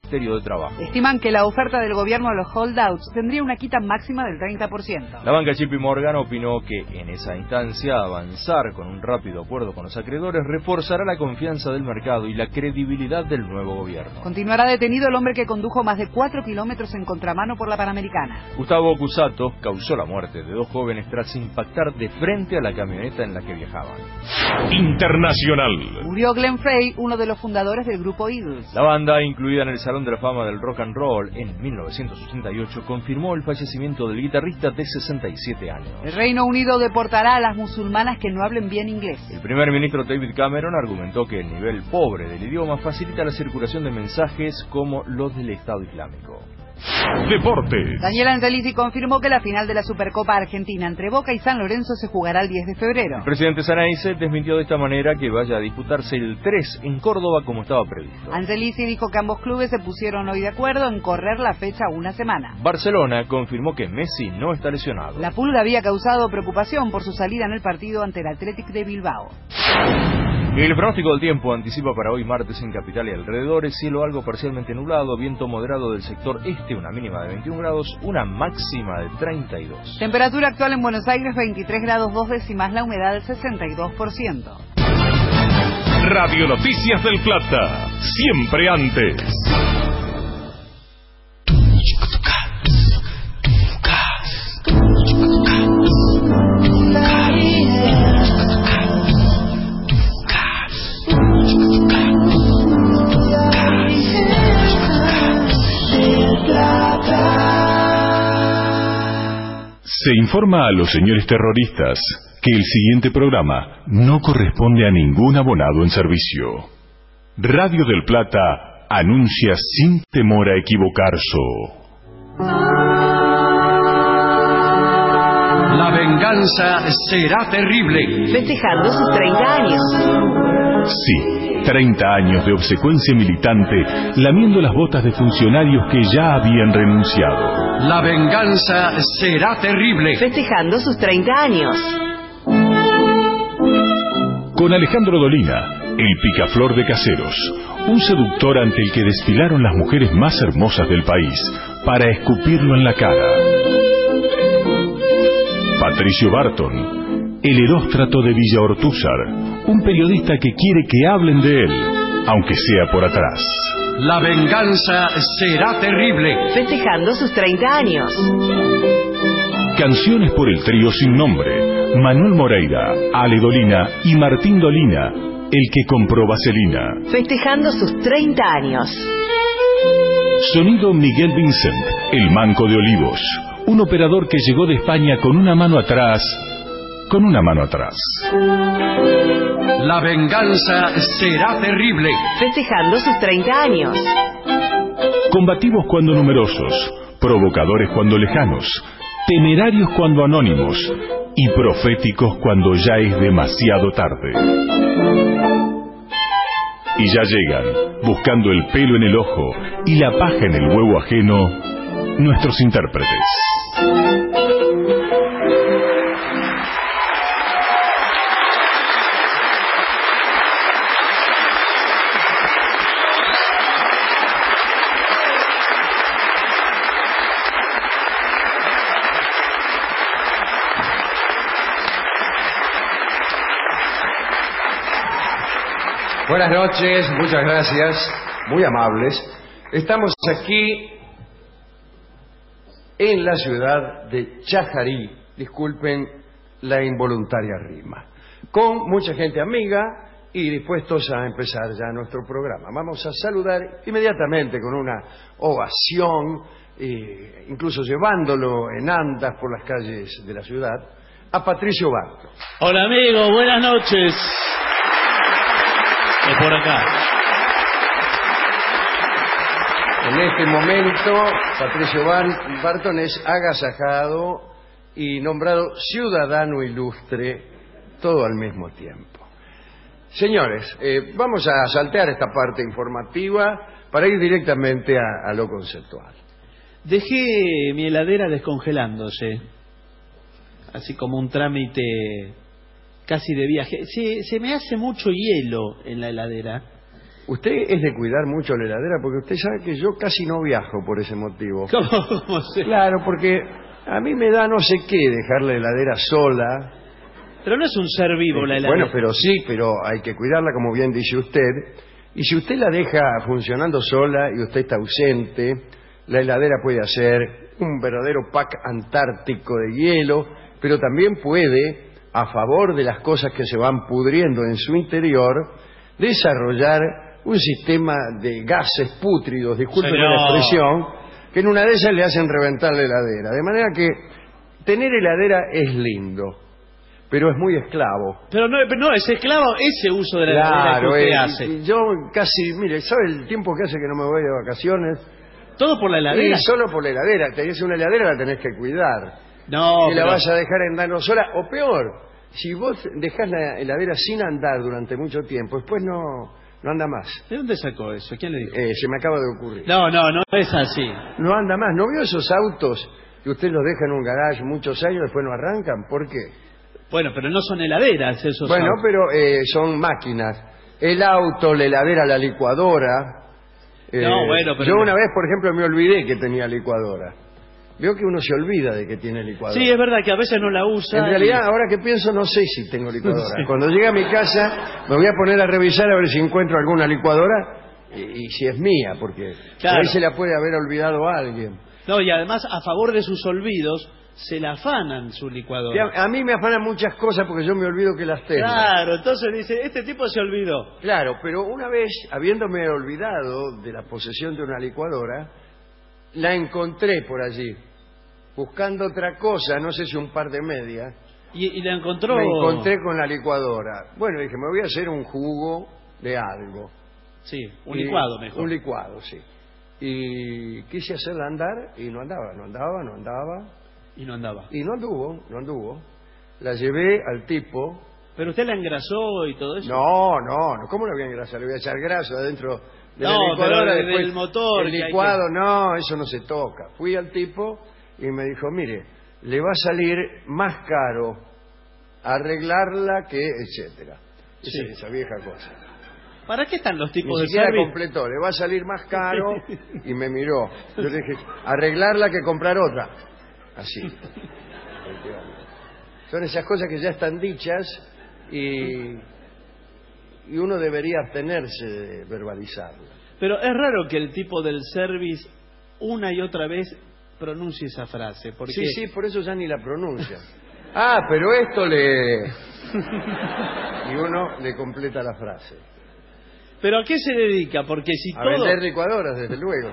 Ministerio de Trabajo. Estiman que la oferta del gobierno a los holdouts tendría una quita máxima del 30%. La banca JP Morgan opinó que en esa instancia avanzar con un rápido acuerdo con los acreedores reforzará la confianza del mercado y la credibilidad del nuevo gobierno. Continuará detenido el hombre que condujo más de 4 kilómetros en contramano por la Panamericana. Gustavo Cusato causó la muerte de 2 jóvenes tras impactar de frente a la camioneta en la que viajaban. Internacional. Murió Glenn Frey, uno de los fundadores del grupo Eagles. La banda, incluida en el Salón de la Fama del Rock and Roll en 1988, confirmó el fallecimiento del guitarrista de 67 años. El Reino Unido deportará a las musulmanas que no hablen bien inglés. El primer ministro David Cameron argumentó que el nivel pobre del idioma facilita la circulación de mensajes como los del Estado Islámico. Deportes. Daniel Angelici confirmó que la final de la Supercopa Argentina entre Boca y San Lorenzo se jugará el 10 de febrero. El presidente Xeneize desmintió de esta manera que vaya a disputarse el 3 en Córdoba como estaba previsto. Angelici dijo que ambos clubes se pusieron hoy de acuerdo en correr la fecha una semana. Barcelona confirmó que Messi no está lesionado. La Pulga había causado preocupación por su salida en el partido ante el Athletic de Bilbao. El pronóstico del tiempo anticipa para hoy martes en capital y alrededores cielo algo parcialmente nublado, viento moderado del sector este, una mínima de 21 grados, una máxima de 32. Temperatura actual en Buenos Aires 23 grados 2 décimas, la humedad del 62%. Radio Noticias del Plata, siempre antes. Se informa a los señores terroristas que el siguiente programa no corresponde a ningún abonado en servicio. Radio del Plata anuncia sin temor a equivocarse. La venganza será terrible. Festejando sus 30 años. Sí, 30 años de obsecuencia militante, lamiendo las botas de funcionarios que ya habían renunciado. La venganza será terrible. Festejando sus 30 años. Con Alejandro Dolina, el picaflor de Caseros, un seductor ante el que desfilaron las mujeres más hermosas del país para escupirlo en la cara. Patricio Barton, el Heróstrato de Villa Ortúzar, un periodista que quiere que hablen de él, aunque sea por atrás. La venganza será terrible. Festejando sus 30 años. Canciones por el trío sin nombre, Manuel Moreira, Ale Dolina y Martín Dolina, el que compró vaselina. Festejando sus 30 años. Sonido Miguel Vincent, el Manco de Olivos, un operador que llegó de España con una mano atrás. La venganza será terrible. Festejando sus 30 años. Combativos cuando numerosos, provocadores cuando lejanos, temerarios cuando anónimos y proféticos cuando ya es demasiado tarde. Y ya llegan, buscando el pelo en el ojo y la paja en el huevo ajeno, nuestros intérpretes. Buenas noches, muchas gracias, muy amables. Estamos aquí en la ciudad de Chajarí, disculpen la involuntaria rima, con mucha gente amiga y dispuestos a empezar ya nuestro programa. Vamos a saludar inmediatamente con una ovación, incluso llevándolo en andas por las calles de la ciudad, a Patricio Barton. Hola amigo, buenas noches. Por acá. En este momento, Patricio Barton es agasajado y nombrado ciudadano ilustre, todo al mismo tiempo. Señores, vamos a saltear esta parte informativa para ir directamente a lo conceptual. Dejé mi heladera descongelándose, así como un trámite casi de viaje. Se me hace mucho hielo en la heladera Usted es de cuidar mucho la heladera porque usted sabe que yo casi no viajo por ese motivo. ¿Cómo se...? Claro, porque a mí me da no sé qué dejar la heladera sola. Pero no es un ser vivo la heladera. Bueno, pero sí, pero hay que cuidarla como bien dice usted. Y si usted la deja funcionando sola y usted está ausente, la heladera puede hacer un verdadero pack antártico de hielo, pero también puede, a favor de las cosas que se van pudriendo en su interior, desarrollar un sistema de gases pútridos, discúlpeme la expresión, que en una de esas le hacen reventar la heladera. De manera que tener heladera es lindo, pero es muy esclavo. Pero no es esclavo ese uso de la heladera que usted hace. Yo casi, mire, ¿sabe el tiempo que hace que no me voy de vacaciones? ¿Todo por la heladera? Sí, solo por la heladera. Tenés una heladera, la tenés que cuidar. No, y la vas a dejar andando sola, o peor, si vos dejás la heladera sin andar durante mucho tiempo, después no anda más. ¿De dónde sacó eso? ¿Quién le dijo? Se me acaba de ocurrir. No es así. No anda más. ¿No vio esos autos que usted los deja en un garage muchos años y después no arrancan? ¿Por qué? Bueno, pero no son heladeras esos Bueno, autos. pero son máquinas. El auto, la heladera, la licuadora. Bueno, pero... Yo una vez, por ejemplo, me olvidé que tenía licuadora. Veo que uno se olvida de que tiene licuadora. Sí, es verdad que a veces no la usa. En realidad, ahora que pienso, no sé si tengo licuadora. Sí. Cuando llegue a mi casa, me voy a poner a revisar a ver si encuentro alguna licuadora y si es mía, porque claro, ahí se la puede haber olvidado a alguien. No, y además, a favor de sus olvidos, se la afanan su licuadora. A mí me afanan muchas cosas porque yo me olvido que las tengo. Claro, entonces dice, este tipo se olvidó. Claro, pero una vez, habiéndome olvidado de la posesión de una licuadora, la encontré por allí, buscando otra cosa, no sé si un par de medias. ¿Y la encontró? Me encontré con la licuadora. Bueno, dije, me voy a hacer un jugo de algo. Sí, un licuado mejor. Un licuado, sí. Y quise hacerla andar y no andaba. Y no andaba. Y no anduvo. La llevé al tipo. ¿Pero usted la engrasó y todo eso? No. ¿Cómo la voy a engrasar? Le voy a echar grasa adentro de la pero licuadora. Después, del motor. El licuado, no, eso no se toca. Fui al tipo y me dijo, mire, le va a salir más caro arreglarla que etcétera. Sí. Esa vieja cosa. ¿Para qué están los tipos Ni de siquiera servicio? completó, le va a salir más caro y me miró. Yo le dije, arreglarla que comprar otra. Así. Son esas cosas que ya están dichas y uno debería abstenerse de verbalizarlas. Pero es raro que el tipo del service una y otra vez pronuncie esa frase. Porque... Sí, por eso ya ni la pronuncia. Pero esto le... Y uno le completa la frase. ¿Pero a qué se dedica? Porque si a todo... vender licuadoras, desde luego.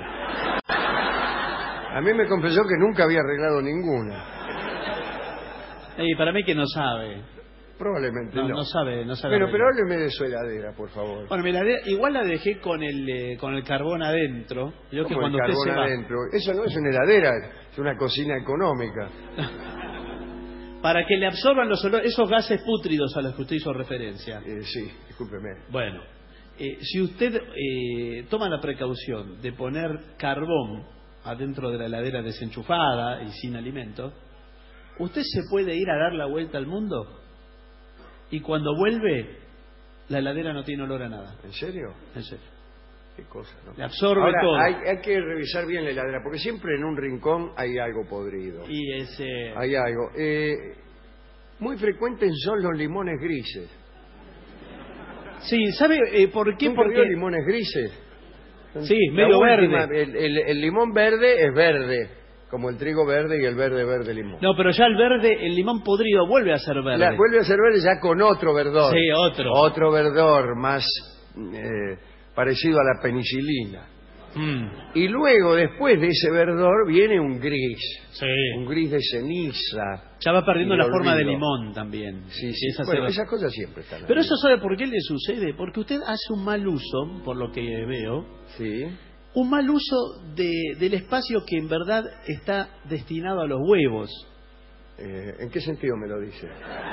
A mí me confesó que nunca había arreglado ninguna. Para mí que no sabe. Probablemente no. No sabe. Bueno, pero hábleme de su heladera, por favor. Bueno, mi heladera, igual la dejé con el carbón adentro. Yo que cuando el usted carbón se adentro? Eso no es una heladera, es una cocina económica. Para que le absorban los olores, esos gases pútridos a los que usted hizo referencia. Sí, discúlpeme. Bueno, si usted toma la precaución de poner carbón adentro de la heladera desenchufada y sin alimento, usted se puede ir a dar la vuelta al mundo y cuando vuelve la heladera no tiene olor a nada. ¿En serio? En serio. Qué cosa, ¿no? Le absorbe ahora, todo. Hay que revisar bien la heladera, porque siempre en un rincón hay algo podrido. Y hay algo. Muy frecuentes son los limones grises. Sí, ¿sabe por qué? Porque vio limones grises. Sí, medio verde. El limón verde es verde, como el trigo verde y el verde limón. No, pero ya el limón podrido vuelve a ser verde. Vuelve a ser verde ya con otro verdor. Sí, otro. Otro verdor más parecido a la penicilina. Y luego, después de ese verdor, viene un gris. Sí. Un gris de ceniza. Ya va perdiendo la forma de limón también. Sí. Bueno, esas cosas siempre están. Pero eso, ¿sabe por qué le sucede? Porque usted hace un mal uso, por lo que veo. Sí. Un mal uso del espacio que en verdad está destinado a los huevos. ¿En qué sentido me lo dice?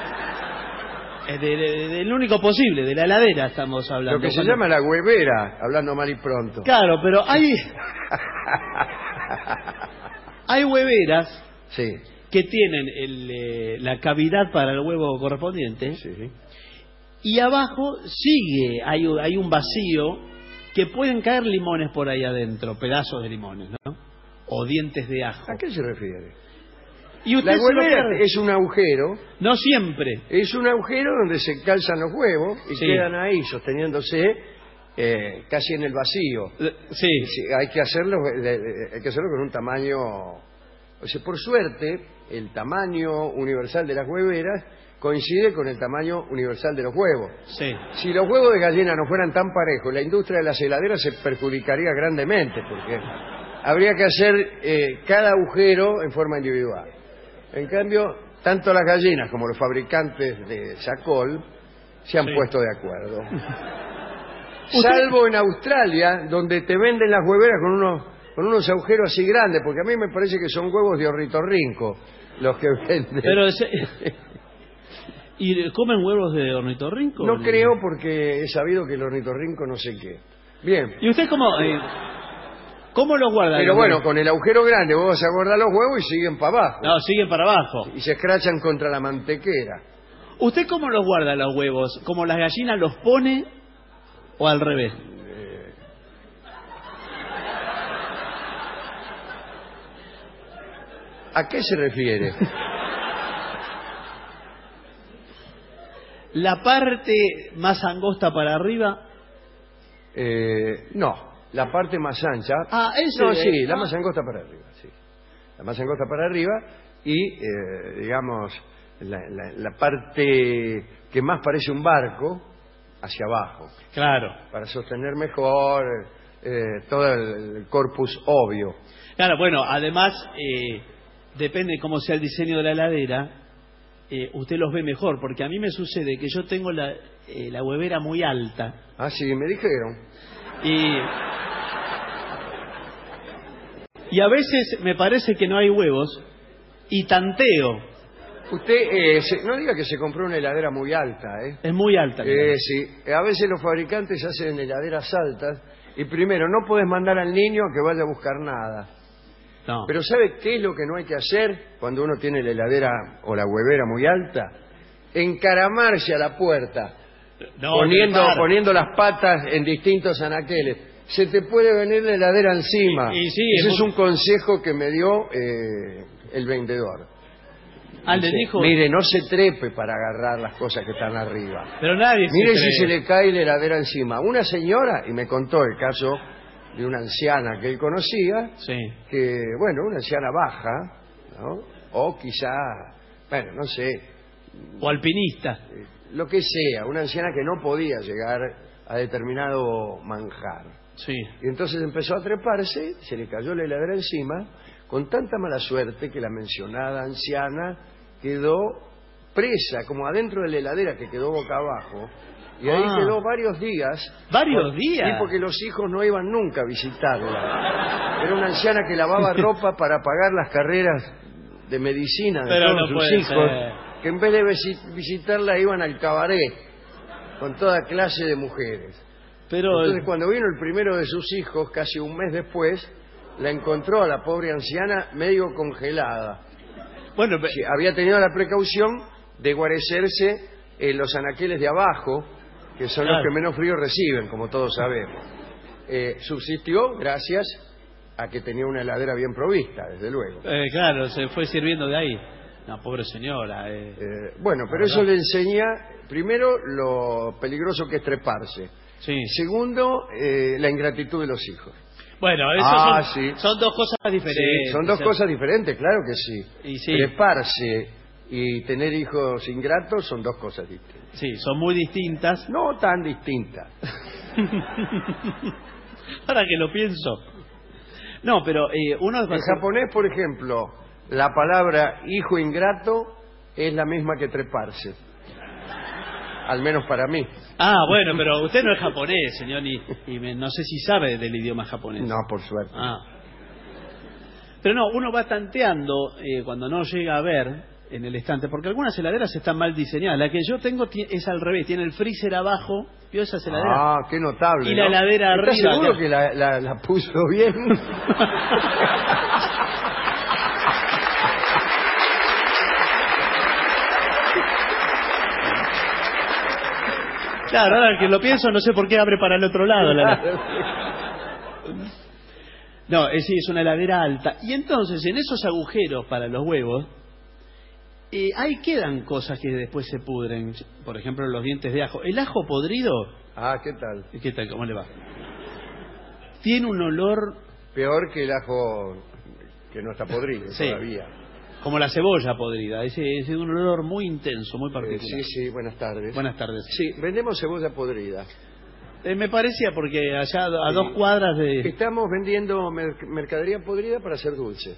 Del único posible, de la heladera estamos hablando. Lo que se llama la huevera, hablando mal y pronto. Claro, pero hay hueveras sí, que tienen la cavidad para el huevo correspondiente. Sí. Y abajo hay un vacío que pueden caer limones por ahí adentro, pedazos de limones, ¿no? O dientes de ajo. ¿A qué se refiere? Y usted La se lo huevera pierde. es un agujero. No siempre. Es un agujero donde se calzan los huevos y Sí. quedan ahí sosteniéndose casi en el vacío. Sí. Sí, hay que hacerlo con un tamaño. O sea, por suerte, el tamaño universal de las hueveras coincide con el tamaño universal de los huevos. Sí. Si los huevos de gallina no fueran tan parejos, la industria de las heladeras se perjudicaría grandemente, porque habría que hacer cada agujero en forma individual. En cambio, tanto las gallinas como los fabricantes de Sacol se han Sí. puesto de acuerdo. Salvo en Australia, donde te venden las hueveras con unos agujeros así grandes, porque a mí me parece que son huevos de ornitorrinco los que venden. Pero ¿y comen huevos de ornitorrinco? No creo, porque he sabido que el ornitorrinco no sé qué. Bien. ¿Y usted cómo los guarda? Pero bueno, con el agujero grande vos vas a guardar los huevos y siguen para abajo. No, siguen para abajo. Y se escrachan contra la mantequera. ¿Usted cómo los guarda los huevos? ¿Como las gallinas los pone o al revés? ¿A qué se refiere? ¿La parte más angosta para arriba? No, la parte más ancha. Ah, ese. No, sí, la más angosta para arriba, sí. La más angosta para arriba y, digamos, la parte que más parece un barco hacia abajo. Claro. Para sostener mejor todo el corpus obvio. Claro, bueno, además, depende cómo sea el diseño de la heladera, usted los ve mejor, porque a mí me sucede que yo tengo la huevera muy alta. Ah, sí, me dijeron. Y a veces me parece que no hay huevos y tanteo. Usted, no diga que se compró una heladera muy alta, ¿eh? Es muy alta. Sí, a veces los fabricantes hacen heladeras altas y primero, no puedes mandar al niño a que vaya a buscar nada. No. Pero ¿sabe qué es lo que no hay que hacer cuando uno tiene la heladera o la huevera muy alta? Encaramarse a la puerta, No, poniendo las patas en distintos anaqueles. Se te puede venir la heladera encima. Y sí, ese es un consejo que me dio el vendedor. Le Dice, dijo. mire, no se trepe para agarrar las cosas que están arriba. Pero nadie Mire se si se cree. le cae la heladera encima. Una señora, y me contó el caso de una anciana que él conocía, Sí. que, bueno, una anciana baja, ¿no? O quizá, bueno, no sé, O alpinista. lo que sea, una anciana que no podía llegar a determinado manjar. Sí. Y entonces empezó a treparse, se le cayó la heladera encima, con tanta mala suerte que la mencionada anciana quedó presa, como adentro de la heladera, que quedó boca abajo, y ahí quedó varios días. ¿Varios días? Sí, porque los hijos no iban nunca a visitarla. Era una anciana que lavaba ropa para pagar las carreras de medicina de Pero todos no sus puede hijos, ser. que en vez de visitarla iban al cabaret con toda clase de mujeres. Pero Entonces, cuando vino el primero de sus hijos, casi un mes después, la encontró a la pobre anciana medio congelada. bueno, Sí, había tenido la precaución de guarecerse en los anaqueles de abajo, que son Claro. los que menos frío reciben, como todos sabemos. Subsistió gracias a que tenía una heladera bien provista, desde luego. claro, se fue sirviendo de ahí. No, pobre señora. Bueno, pero eso le enseña, primero, lo peligroso que es treparse. Sí. Segundo, la ingratitud de los hijos. Bueno, eso sí. son dos cosas diferentes. Sí, son dos O sea, cosas diferentes, claro que sí. Y sí. Treparse y tener hijos ingratos son dos cosas distintas. Sí, son muy distintas. No tan distintas. Ahora que lo pienso. No, pero uno... En japonés, por ejemplo, la palabra hijo ingrato es la misma que treparse. Al menos para mí. Ah, bueno, pero usted no es japonés, señor, y no sé si sabe del idioma japonés. No, por suerte. Ah. Pero no, uno va tanteando cuando no llega a ver en el estante, porque algunas heladeras están mal diseñadas. La que yo tengo es al revés, tiene el freezer abajo, ¿vio esa heladera? Ah, qué notable. Y la heladera ¿Estás arriba, seguro ya. que la puso bien? Claro, ahora que lo pienso, no sé por qué abre para el otro lado. No, sí, es una heladera alta. Y entonces, en esos agujeros para los huevos, ahí quedan cosas que después se pudren. Por ejemplo, los dientes de ajo. El ajo podrido... Ah, ¿qué tal? ¿Qué tal? ¿Cómo le va? Tiene un olor... Peor que el ajo que no está podrido todavía. Como la cebolla podrida. Es un olor muy intenso, muy particular. Sí, buenas tardes. Buenas tardes. Sí, vendemos cebolla podrida. Me parecía porque allá a 2 cuadras de... Estamos vendiendo mercadería podrida para hacer dulce.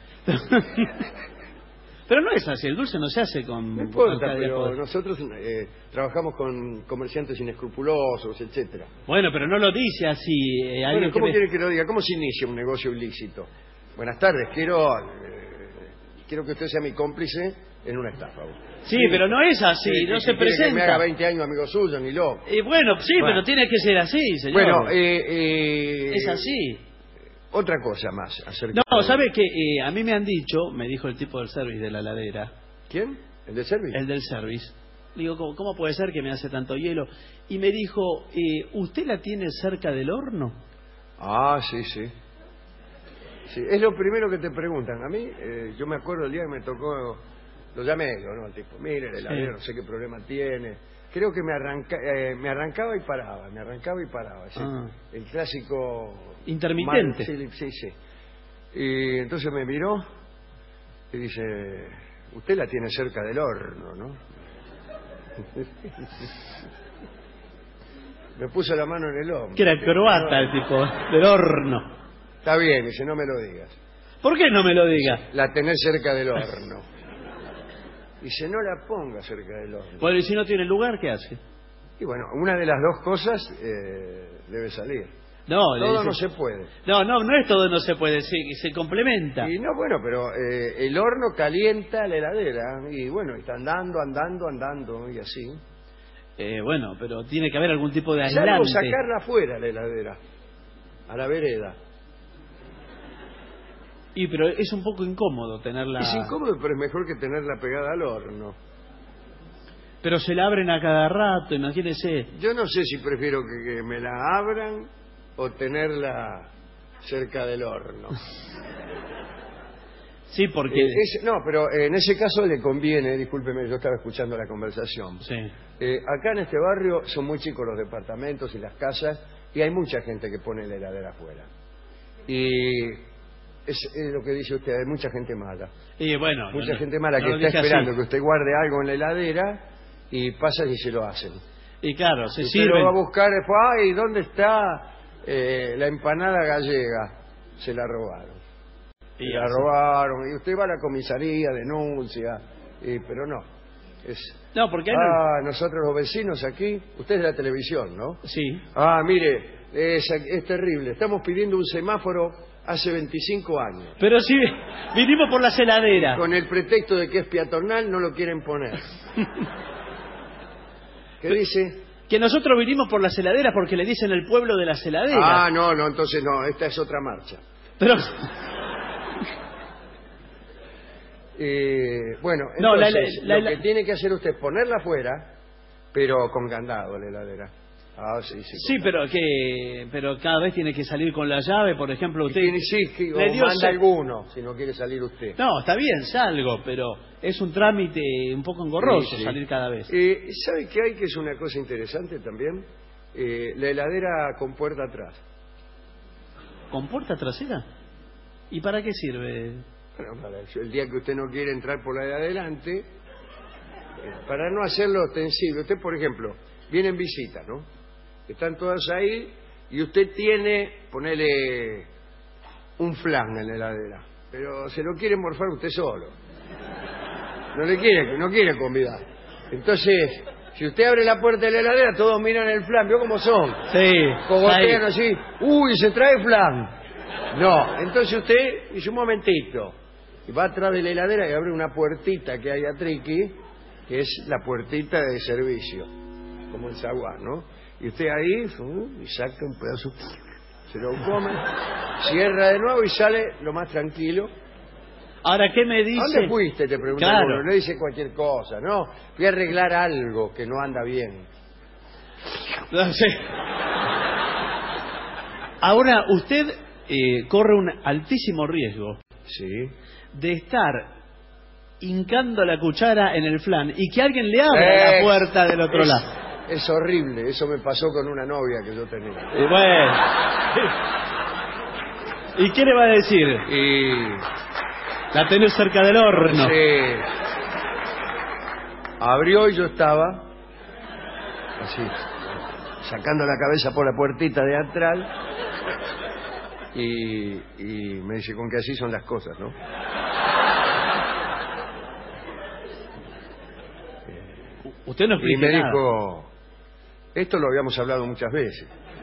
Pero no es así, el dulce no se hace con... No importa, mercadería pero podrida. nosotros trabajamos con comerciantes inescrupulosos, etcétera. Bueno, pero no lo dice así. Bueno, ¿cómo quiere que lo diga? ¿Cómo se inicia un negocio ilícito? Buenas tardes, quiero que usted sea mi cómplice en una estafa. Sí, pero no es así, no se presenta. Que me haga 20 años amigo suyo, ni loco. Bueno, sí, pero tiene que ser así, señor. Bueno, es así. Otra cosa más acerca No, ¿sabe qué? A mí me han dicho, me dijo el tipo del service de la heladera. ¿Quién? ¿El del service? El del service. Digo, ¿cómo puede ser que me hace tanto hielo? Y me dijo, ¿usted la tiene cerca del horno? Ah, sí. Sí, es lo primero que te preguntan. A mí, yo me acuerdo el día que me tocó, lo llamé yo, ¿no? El tipo, mire, el heladero, no sé qué problema tiene. Creo que me arrancaba y paraba, el clásico... Intermitente. Sí. Y entonces me miró y dice, usted la tiene cerca del horno, ¿no? Me puso la mano en el hombro. Que era croata el tipo, del horno. Está bien, dice, no me lo digas. ¿Por qué no me lo diga? La tenés cerca del horno. Dice, no la ponga cerca del horno. Bueno, y si no tiene lugar, ¿qué hace? Y bueno, una de las dos cosas debe salir. No, todo no se puede. No es todo no se puede, se complementa. Y no, bueno, pero el horno calienta la heladera. Y bueno, está andando, y así. Bueno, pero tiene que haber algún tipo de aislante. Salvo sacarla afuera la heladera, a la vereda. Pero es un poco incómodo tenerla... Es incómodo, pero es mejor que tenerla pegada al horno. Pero se la abren a cada rato, imagínese. Yo no sé si prefiero que me la abran o tenerla cerca del horno. Sí, porque... no, pero en ese caso le conviene, discúlpeme, yo estaba escuchando la conversación. Sí. Acá en este barrio son muy chicos los departamentos y las casas y hay mucha gente que pone la heladera afuera. Y... Es lo que dice usted, hay mucha gente mala. Y bueno, mucha gente mala que está esperando que usted guarde algo en la heladera y pasa y se lo hacen. Y claro, se usted sirven. lo va a buscar después, ay, ¿dónde está la empanada gallega? Se la robaron. Y usted va a la comisaría, denuncia, pero no. No, porque nosotros los vecinos aquí, usted es de la televisión, ¿no? Sí. Mire, es terrible. Estamos pidiendo un semáforo hace 25 años. Pero sí, vinimos por las heladeras. Con el pretexto de que es peatonal, no lo quieren poner. ¿Qué dice? Que nosotros vinimos por las heladeras porque le dicen el pueblo de las heladeras. No, entonces no, esta es otra marcha. Pero... bueno, entonces, lo que tiene que hacer usted es ponerla afuera, pero con candado la heladera. Sí, pero cada vez tiene que salir con la llave, por ejemplo, usted... manda alguno, si no quiere salir usted. No, está bien, salgo, pero es un trámite un poco engorroso salir cada vez. ¿Sabe qué hay que es una cosa interesante también? La heladera con puerta atrás. ¿Con puerta trasera? ¿Y para qué sirve? Bueno, el día que usted no quiere entrar por la de adelante, para no hacerlo ostensible. Usted, por ejemplo, viene en visita, ¿no? Están todas ahí y usted tiene, ponele un flan en la heladera, pero se lo quiere morfar usted solo. No quiere convidar. Entonces, si usted abre la puerta de la heladera, todos miran el flan, ¿vio cómo son? Sí. Cogotean así, ¡uy, se trae flan! No, entonces usted dice un momentito, y va atrás de la heladera y abre una puertita que hay a triqui, que es la puertita de servicio, como el zaguán, ¿no? Y usted ahí y saca un pedazo, se lo come, cierra de nuevo y sale lo más tranquilo. Ahora, ¿qué me dice? ¿A dónde fuiste? Te pregunta. Claro. No dice cualquier cosa, ¿no? Fui a arreglar algo que no anda bien. No sé. Ahora, usted corre un altísimo riesgo Sí. de estar hincando la cuchara en el flan y que alguien le abra la puerta del otro lado. Es horrible. Eso me pasó con una novia que yo tenía. Y bueno. ¿Y qué le va a decir? Y... La tenés cerca del horno. Sí. Abrió y yo estaba así, sacando la cabeza por la puertita de atrás y me dice, con que así son las cosas, ¿no? Usted no Y explica me nada. dijo, esto lo habíamos hablado muchas veces.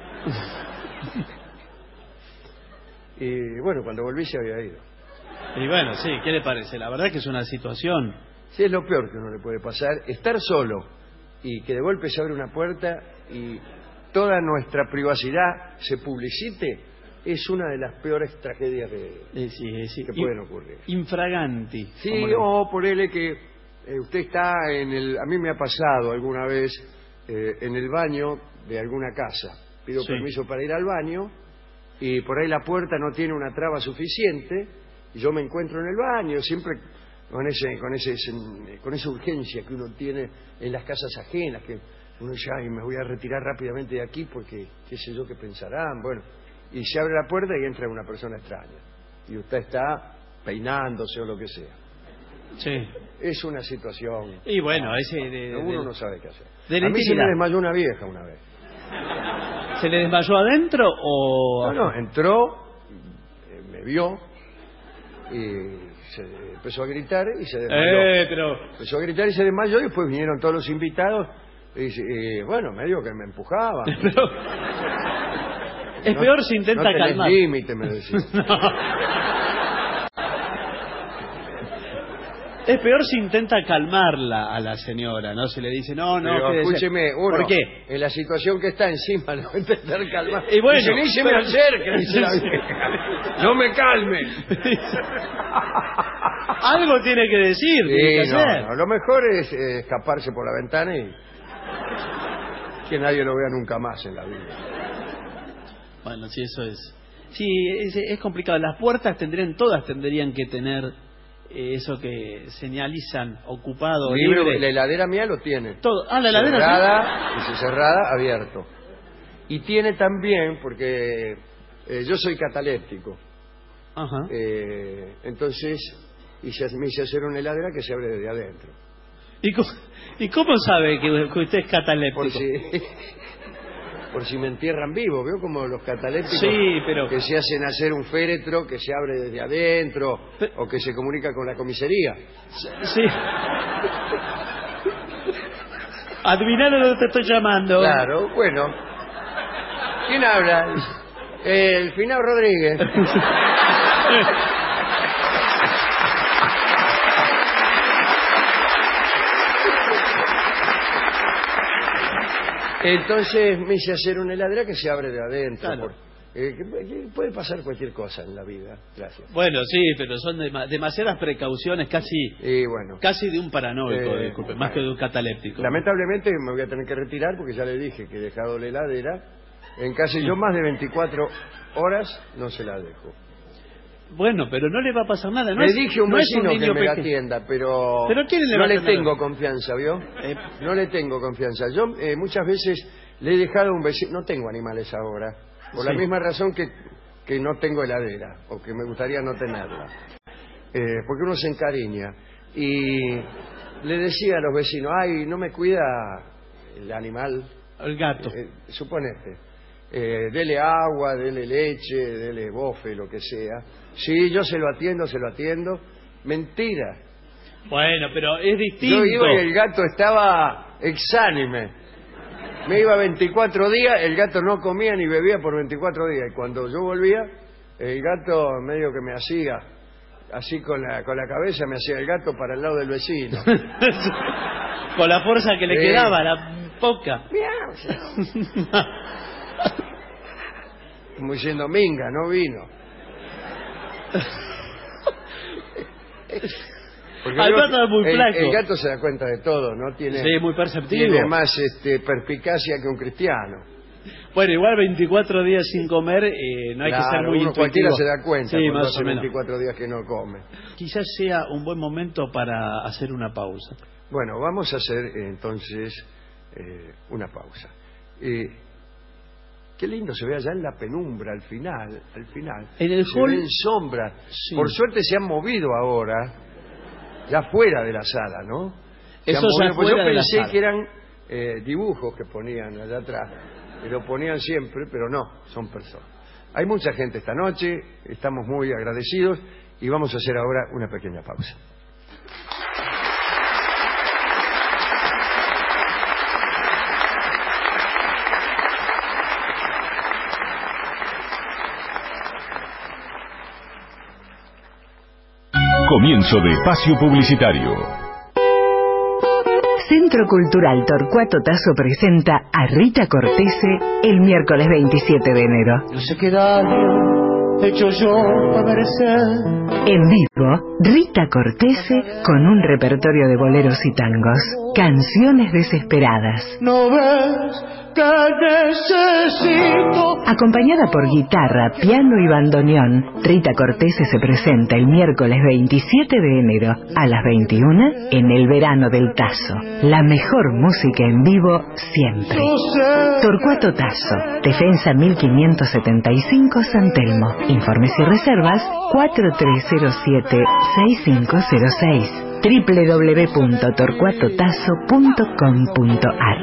Y bueno, cuando volví se había ido. Y bueno, sí, ¿qué le parece? La verdad que es una situación... Sí, es lo peor que uno le puede pasar, estar solo y que de golpe se abre una puerta y toda nuestra privacidad se publicite, es una de las peores tragedias que pueden ocurrir. Infraganti. Sí, o ponele que usted está a mí me ha pasado alguna vez en el baño de alguna casa. Pido permiso para ir al baño y por ahí la puerta no tiene una traba suficiente y yo me encuentro en el baño, siempre con esa urgencia que uno tiene en las casas ajenas, que uno dice, ay, me voy a retirar rápidamente de aquí porque qué sé yo qué pensarán. Bueno, y se abre la puerta y entra una persona extraña y usted está peinándose o lo que sea. Sí. Es una situación... Y bueno, uno no sabe qué hacer. A mí se me desmayó una vieja una vez. ¿Se le desmayó adentro o...? No, entró, me vio y se empezó a gritar y se desmayó. Empezó a gritar y se desmayó y después vinieron todos los invitados y bueno, medio que me empujaban. Pero... Es peor si intenta calmar. No tenés límite, me decía. Es peor si intenta calmarla a la señora, ¿no? Si le dice, no, pero escúcheme, uno, ¿por qué? En la situación que está encima, no va a intentar calmar. Y bueno, dice, ni se me acerque, dice la vieja. No me calme. Algo tiene que decir, tiene que hacer. No, lo mejor es escaparse por la ventana y que nadie lo vea nunca más en la vida. Bueno, sí, eso es. Sí, es complicado. Las puertas todas tendrían que tener eso que señalizan ocupado, libre. La heladera mía lo tiene. Todo. Ah, la heladera. Cerrada, dice cerrada, abierto. Y tiene también, porque yo soy cataléptico. Ajá. Entonces, me hice hacer una heladera que se abre desde adentro. ¿Y cómo sabe que usted es cataléptico? Por si me entierran vivo, ¿veo? Como los catalépticos que se hacen hacer un féretro que se abre desde adentro o que se comunica con la comisaría. Sí. Adiviná de dónde te estoy llamando. Claro, bueno. ¿Quién habla? El Finao Rodríguez. Entonces me hice hacer una heladera que se abre de adentro. Claro. Puede pasar cualquier cosa en la vida. Gracias. Bueno, sí, pero son demasiadas precauciones, casi de un paranoico, disculpe, más que de un cataléptico. Lamentablemente me voy a tener que retirar porque ya le dije que he dejado la heladera. En casi yo más de 24 horas no se la dejo. Bueno, pero no le va a pasar nada. Le dije a un vecino que me la atienda, pero no le tengo confianza, ¿vio? No le tengo confianza. Yo muchas veces le he dejado a un vecino... No tengo animales ahora, por la misma razón que no tengo heladera, o que me gustaría no tenerla. Porque uno se encariña. Y le decía a los vecinos, ay, no me cuida el animal. El gato. Suponete. Dele agua, dele leche, dele bofe, lo que sea. Sí, yo se lo atiendo. Mentira. Bueno, pero es distinto. Yo iba y el gato estaba exánime. Me iba 24 días, el gato no comía ni bebía por 24 días. Y cuando yo volvía, el gato medio que me hacía, así con la cabeza, me hacía el gato para el lado del vecino. Con la fuerza que le quedaba, la poca. Como diciendo, minga, no vino. Porque Al gato es muy flaco. el gato se da cuenta de todo, ¿no? Tiene, Sí, muy perceptivo. tiene más perspicacia que un cristiano. Bueno, igual 24 días sin comer, no hay que ser muy uno intuitivo. cualquiera se da cuenta Sí, cuando más hace o menos. 24 días que no come. Quizás sea un buen momento para hacer una pausa. Bueno, vamos a hacer entonces una pausa. Qué lindo se ve allá en la penumbra, al final. En el se hall. ven sombras. Sí. Por suerte se han movido ahora, ya fuera de la sala, ¿no? Se Eso han ya movido, pues yo fuera de la pensé sala. que eran dibujos que ponían allá atrás, que lo ponían siempre, pero no, son personas. Hay mucha gente esta noche, estamos muy agradecidos y vamos a hacer ahora una pequeña pausa. Comienzo de espacio publicitario. Centro Cultural Torcuato Tasso presenta a Rita Cortese el miércoles 27 de enero. No sé qué daño he hecho yo para merecer. En vivo, Rita Cortese con un repertorio de boleros y tangos, canciones desesperadas. No ves que necesito. Acompañada por guitarra, piano y bandoneón, Rita Cortese se presenta el miércoles 27 de enero a las 21 en el verano del Tasso. La mejor música en vivo siempre. Torcuato Tasso, Defensa 1575 San Telmo. Informes y reservas 4307-6506 www.torcuatotasso.com.ar.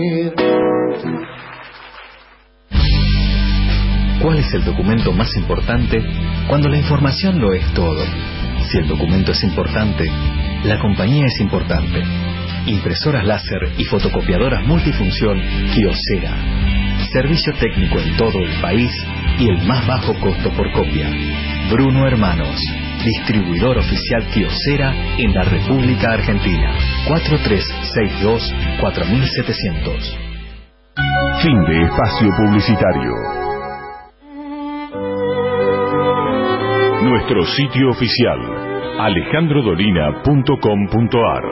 ¿Cuál es el documento más importante cuando la información lo es todo? Si el documento es importante, la compañía es importante. Impresoras láser y fotocopiadoras multifunción Kyocera. Servicio técnico en todo el país y el más bajo costo por copia. Bruno Hermanos, distribuidor oficial Kyocera en la República Argentina. 4362-4700. Fin de espacio publicitario. Nuestro sitio oficial, alejandrodolina.com.ar.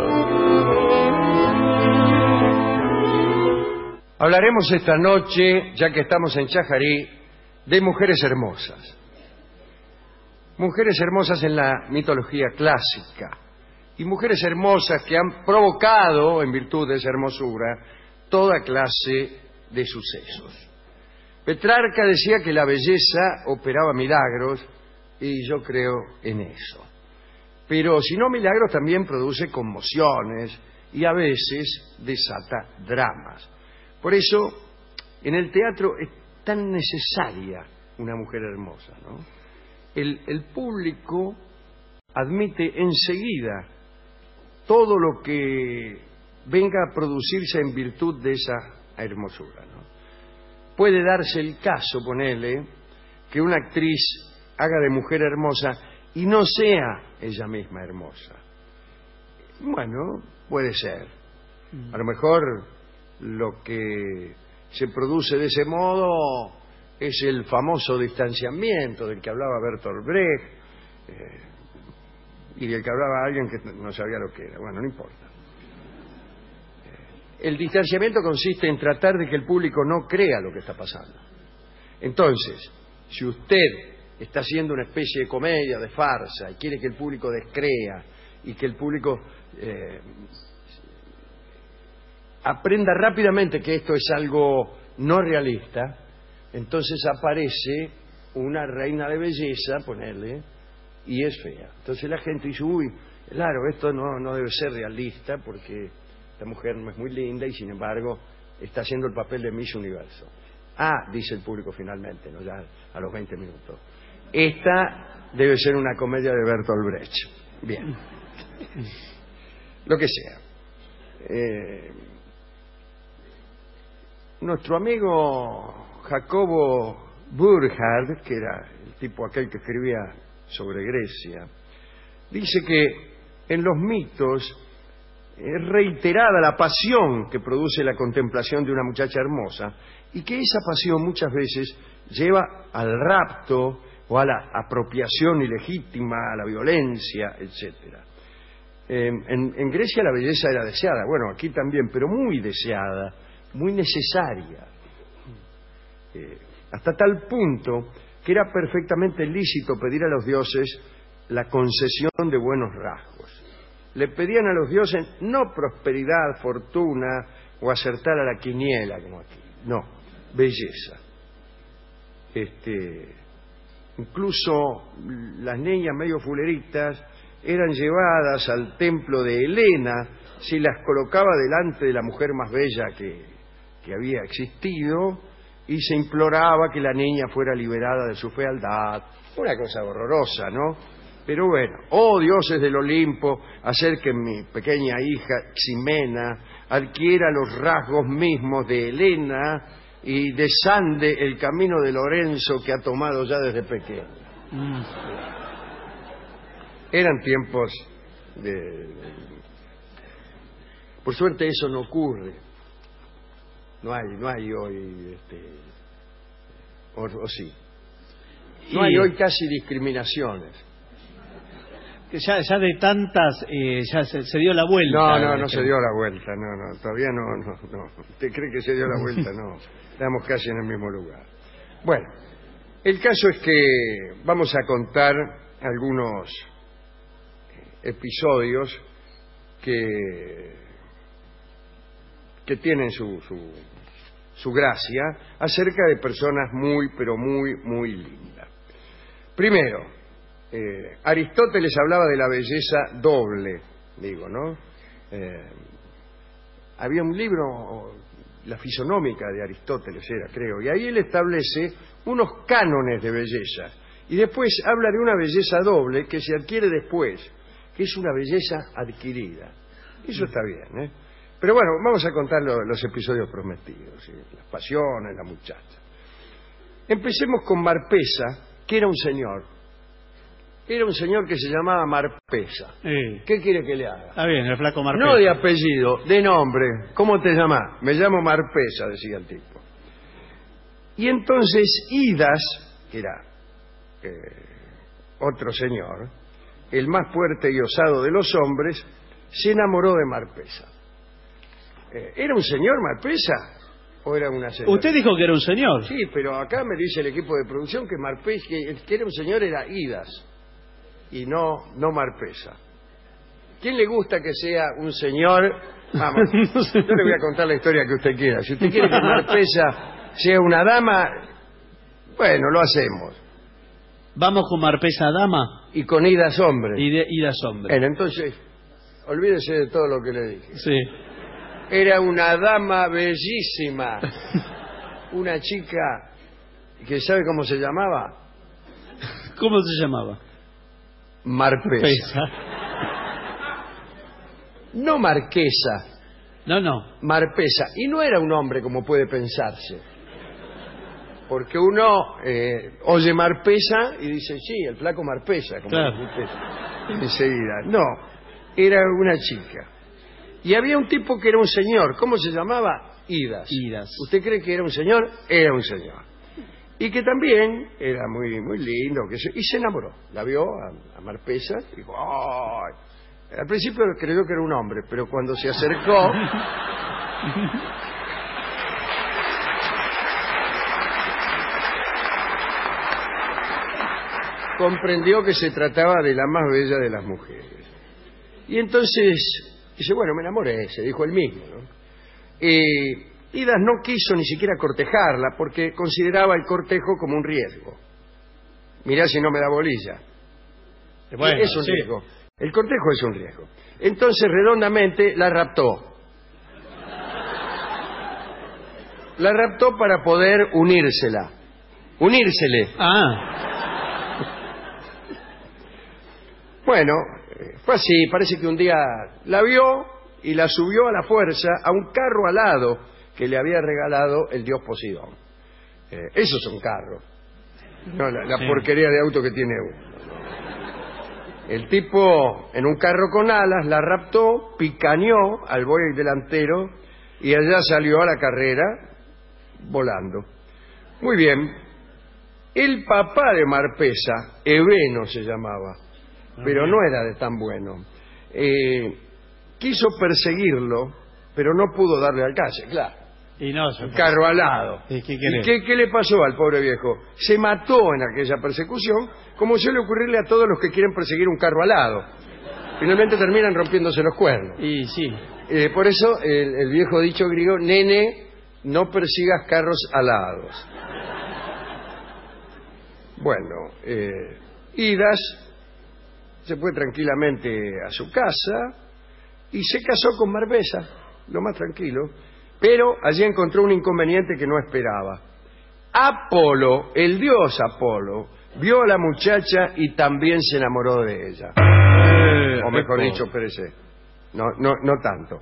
Hablaremos esta noche, ya que estamos en Chajarí, de mujeres hermosas. Mujeres hermosas en la mitología clásica. Y mujeres hermosas que han provocado, en virtud de esa hermosura, toda clase de sucesos. Petrarca decía que la belleza operaba milagros, y yo creo en eso. Pero si no milagros, también produce conmociones y a veces desata dramas. Por eso, en el teatro es tan necesaria una mujer hermosa, ¿no? El público admite enseguida todo lo que venga a producirse en virtud de esa hermosura, ¿no? Puede darse el caso, ponele, que una actriz haga de mujer hermosa y no sea ella misma hermosa. Bueno, puede ser. A lo mejor lo que se produce de ese modo es el famoso distanciamiento del que hablaba Bertolt Brecht y del que hablaba alguien que no sabía lo que era. Bueno, no importa. El distanciamiento consiste en tratar de que el público no crea lo que está pasando. Entonces, si usted está haciendo una especie de comedia, de farsa, y quiere que el público descrea y que el público aprenda rápidamente que esto es algo no realista, entonces aparece una reina de belleza, ponerle, y es fea. Entonces la gente dice, uy, claro, esto no debe ser realista porque esta mujer no es muy linda y sin embargo está haciendo el papel de Miss Universo. Ah, dice el público finalmente, ¿no? Ya a los 20 minutos. Esta debe ser una comedia de Bertolt Brecht. Bien. Lo que sea. Nuestro amigo Jacobo Burckhardt, que era el tipo aquel que escribía sobre Grecia, dice que en los mitos es reiterada la pasión que produce la contemplación de una muchacha hermosa y que esa pasión muchas veces lleva al rapto o a la apropiación ilegítima, a la violencia, etc. En Grecia la belleza era deseada, bueno, aquí también, pero muy deseada, muy necesaria. Hasta tal punto que era perfectamente lícito pedir a los dioses la concesión de buenos rasgos. Le pedían a los dioses no prosperidad, fortuna o acertar a la quiniela, como aquí, no, belleza. Incluso las niñas medio fuleritas eran llevadas al templo de Helena si las colocaba delante de la mujer más bella que había existido, y se imploraba que la niña fuera liberada de su fealdad. Una cosa horrorosa, ¿no? Pero bueno, oh dioses del Olimpo, hacer que mi pequeña hija Ximena adquiera los rasgos mismos de Helena y desande el camino de Lorenzo que ha tomado ya desde pequeña. Eran tiempos Por suerte eso no ocurre. No hay hoy, o sí. No hay hoy casi discriminaciones. Que ya de tantas, ya se dio la vuelta. No se dio la vuelta, no, todavía no. ¿Usted cree que se dio la vuelta? No, estamos casi en el mismo lugar. Bueno, el caso es que vamos a contar algunos episodios que tienen su gracia acerca de personas muy, pero muy, muy lindas. Primero, Aristóteles hablaba de la belleza doble, ¿no? Había un libro, La Fisonómica de Aristóteles era, creo, y ahí él establece unos cánones de belleza, y después habla de una belleza doble que se adquiere después, que es una belleza adquirida. Eso está bien, ¿eh? Pero bueno, vamos a contar los episodios prometidos, ¿sí? Las pasiones, la muchacha. Empecemos con Marpesa, que era un señor. Era un señor que se llamaba Marpesa. ¿Qué quiere que le haga? Está bien, el flaco Marpesa. No de apellido, de nombre. ¿Cómo te llamás? Me llamo Marpesa, decía el tipo. Y entonces Idas, que era otro señor, el más fuerte y osado de los hombres, se enamoró de Marpesa. ¿Era un señor Marpesa o era una señora? Usted dijo que era un señor. Sí, pero acá me dice el equipo de producción que Marpesa, que era un señor era Idas y no Marpesa. ¿Quién le gusta que sea un señor? Vamos, yo le voy a contar la historia que usted quiera. Si usted quiere que Marpesa sea una dama, bueno, lo hacemos. ¿Vamos con Marpesa dama? Y con Idas hombre. Idas hombre. Bueno, entonces, olvídese de todo lo que le dije. Sí. Era una dama bellísima. Una chica que ¿sabe cómo se llamaba? ¿Cómo se llamaba? Marpesa. No marquesa. No. Marpesa. Y no era un hombre como puede pensarse. Porque uno oye Marpesa y dice, sí, el flaco Marpesa. Como claro. Enseguida. No, era una chica. Y había un tipo que era un señor. ¿Cómo se llamaba? Idas. ¿Usted cree que era un señor? Era un señor. Y que también era muy, muy lindo. Y se enamoró. La vio a Marpesa y dijo, ¡ay! Al principio creyó que era un hombre, pero cuando se acercó... comprendió que se trataba de la más bella de las mujeres. Y entonces... dice, bueno, me enamoré, se dijo él mismo, ¿no? Idas no quiso ni siquiera cortejarla porque consideraba el cortejo como un riesgo. Mirá si no me da bolilla. Bueno, es un riesgo. El cortejo es un riesgo. Entonces, redondamente, la raptó. La raptó para poder unírsele. Bueno, fue así, parece que un día la vio y la subió a la fuerza a un carro alado que le había regalado el dios Poseidón. Esos son carros, no la porquería de auto que tiene uno. El tipo, en un carro con alas, la raptó, picaneó al buey delantero y allá salió a la carrera volando. Muy bien. El papá de Marpesa, Eveno se llamaba, pero no era de tan bueno. quiso perseguirlo, pero no pudo darle alcance, claro. Y no, Un carro alado. ¿Y qué ¿Y querés? qué le pasó al pobre viejo? Se mató en aquella persecución, como suele ocurrirle a todos los que quieren perseguir un carro alado. Finalmente terminan rompiéndose los cuernos. Y sí. Por eso el viejo dicho griego, nene, no persigas carros alados. Bueno, Idas se fue tranquilamente a su casa y se casó con Marbesa, lo más tranquilo, pero allí encontró un inconveniente que no esperaba. Apolo, el dios Apolo, vio a la muchacha y también se enamoró de ella. O mejor dicho, espérese, no tanto.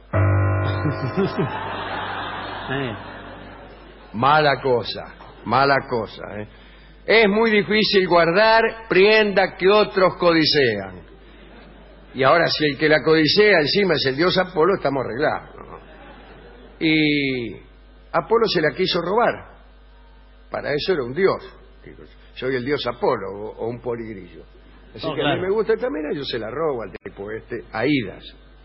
Mala cosa, ¿eh? Es muy difícil guardar prenda que otros codicean. Y ahora, si el que la codicea encima es el dios Apolo, estamos arreglados, ¿no? Y Apolo se la quiso robar. Para eso era un dios. Soy el dios Apolo o un poligrillo. Así que claro, a mí me gusta esta mina, yo se la robo al tipo a Idas.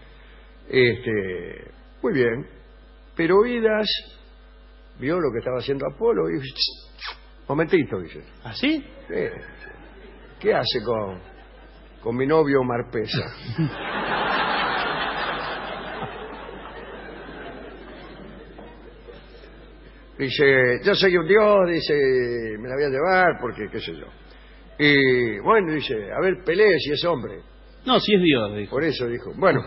Muy bien. Pero Idas vio lo que estaba haciendo Apolo y dijo, momentito, dice. ¿Ah, sí? Sí. ¿Qué hace con mi novio Marpesa? Dice, yo soy un dios, dice, me la voy a llevar porque qué sé yo. Y bueno, dice, a ver, pelee si es hombre. No, si es dios, dijo. Por eso dijo, bueno.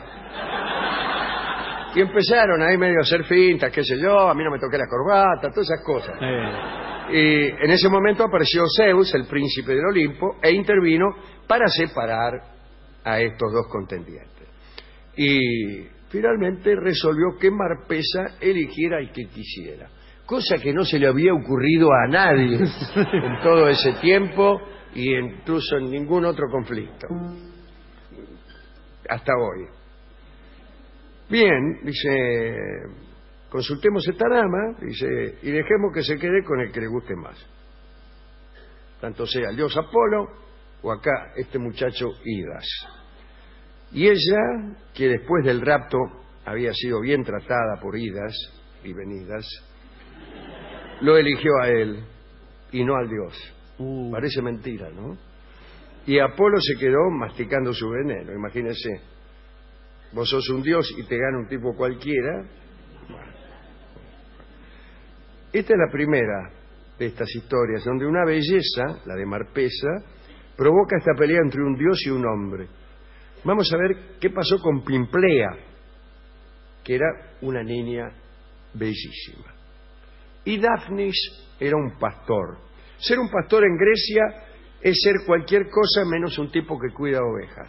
Y empezaron ahí medio a hacer fintas, qué sé yo, a mí no me toqué la corbata, todas esas cosas. Y en ese momento apareció Zeus, el príncipe del Olimpo, e intervino para separar a estos dos contendientes. Y finalmente resolvió que Marpesa eligiera al que quisiera, cosa que no se le había ocurrido a nadie en todo ese tiempo y incluso en ningún otro conflicto hasta hoy. Bien, dice, consultemos esta dama, dice, y dejemos que se quede con el que le guste más, tanto sea el dios Apolo o acá este muchacho Idas. Y ella, que después del rapto había sido bien tratada por Idas y Venidas, lo eligió a él y no al dios. Parece mentira, ¿no? Y Apolo se quedó masticando su veneno. Imagínense, vos sos un dios y te gana un tipo cualquiera. Bueno. Esta es la primera de estas historias, donde una belleza, la de Marpesa, provoca esta pelea entre un dios y un hombre. Vamos a ver qué pasó con Pimplea, que era una niña bellísima. Y Dafnis era un pastor. Ser un pastor en Grecia es ser cualquier cosa menos un tipo que cuida ovejas.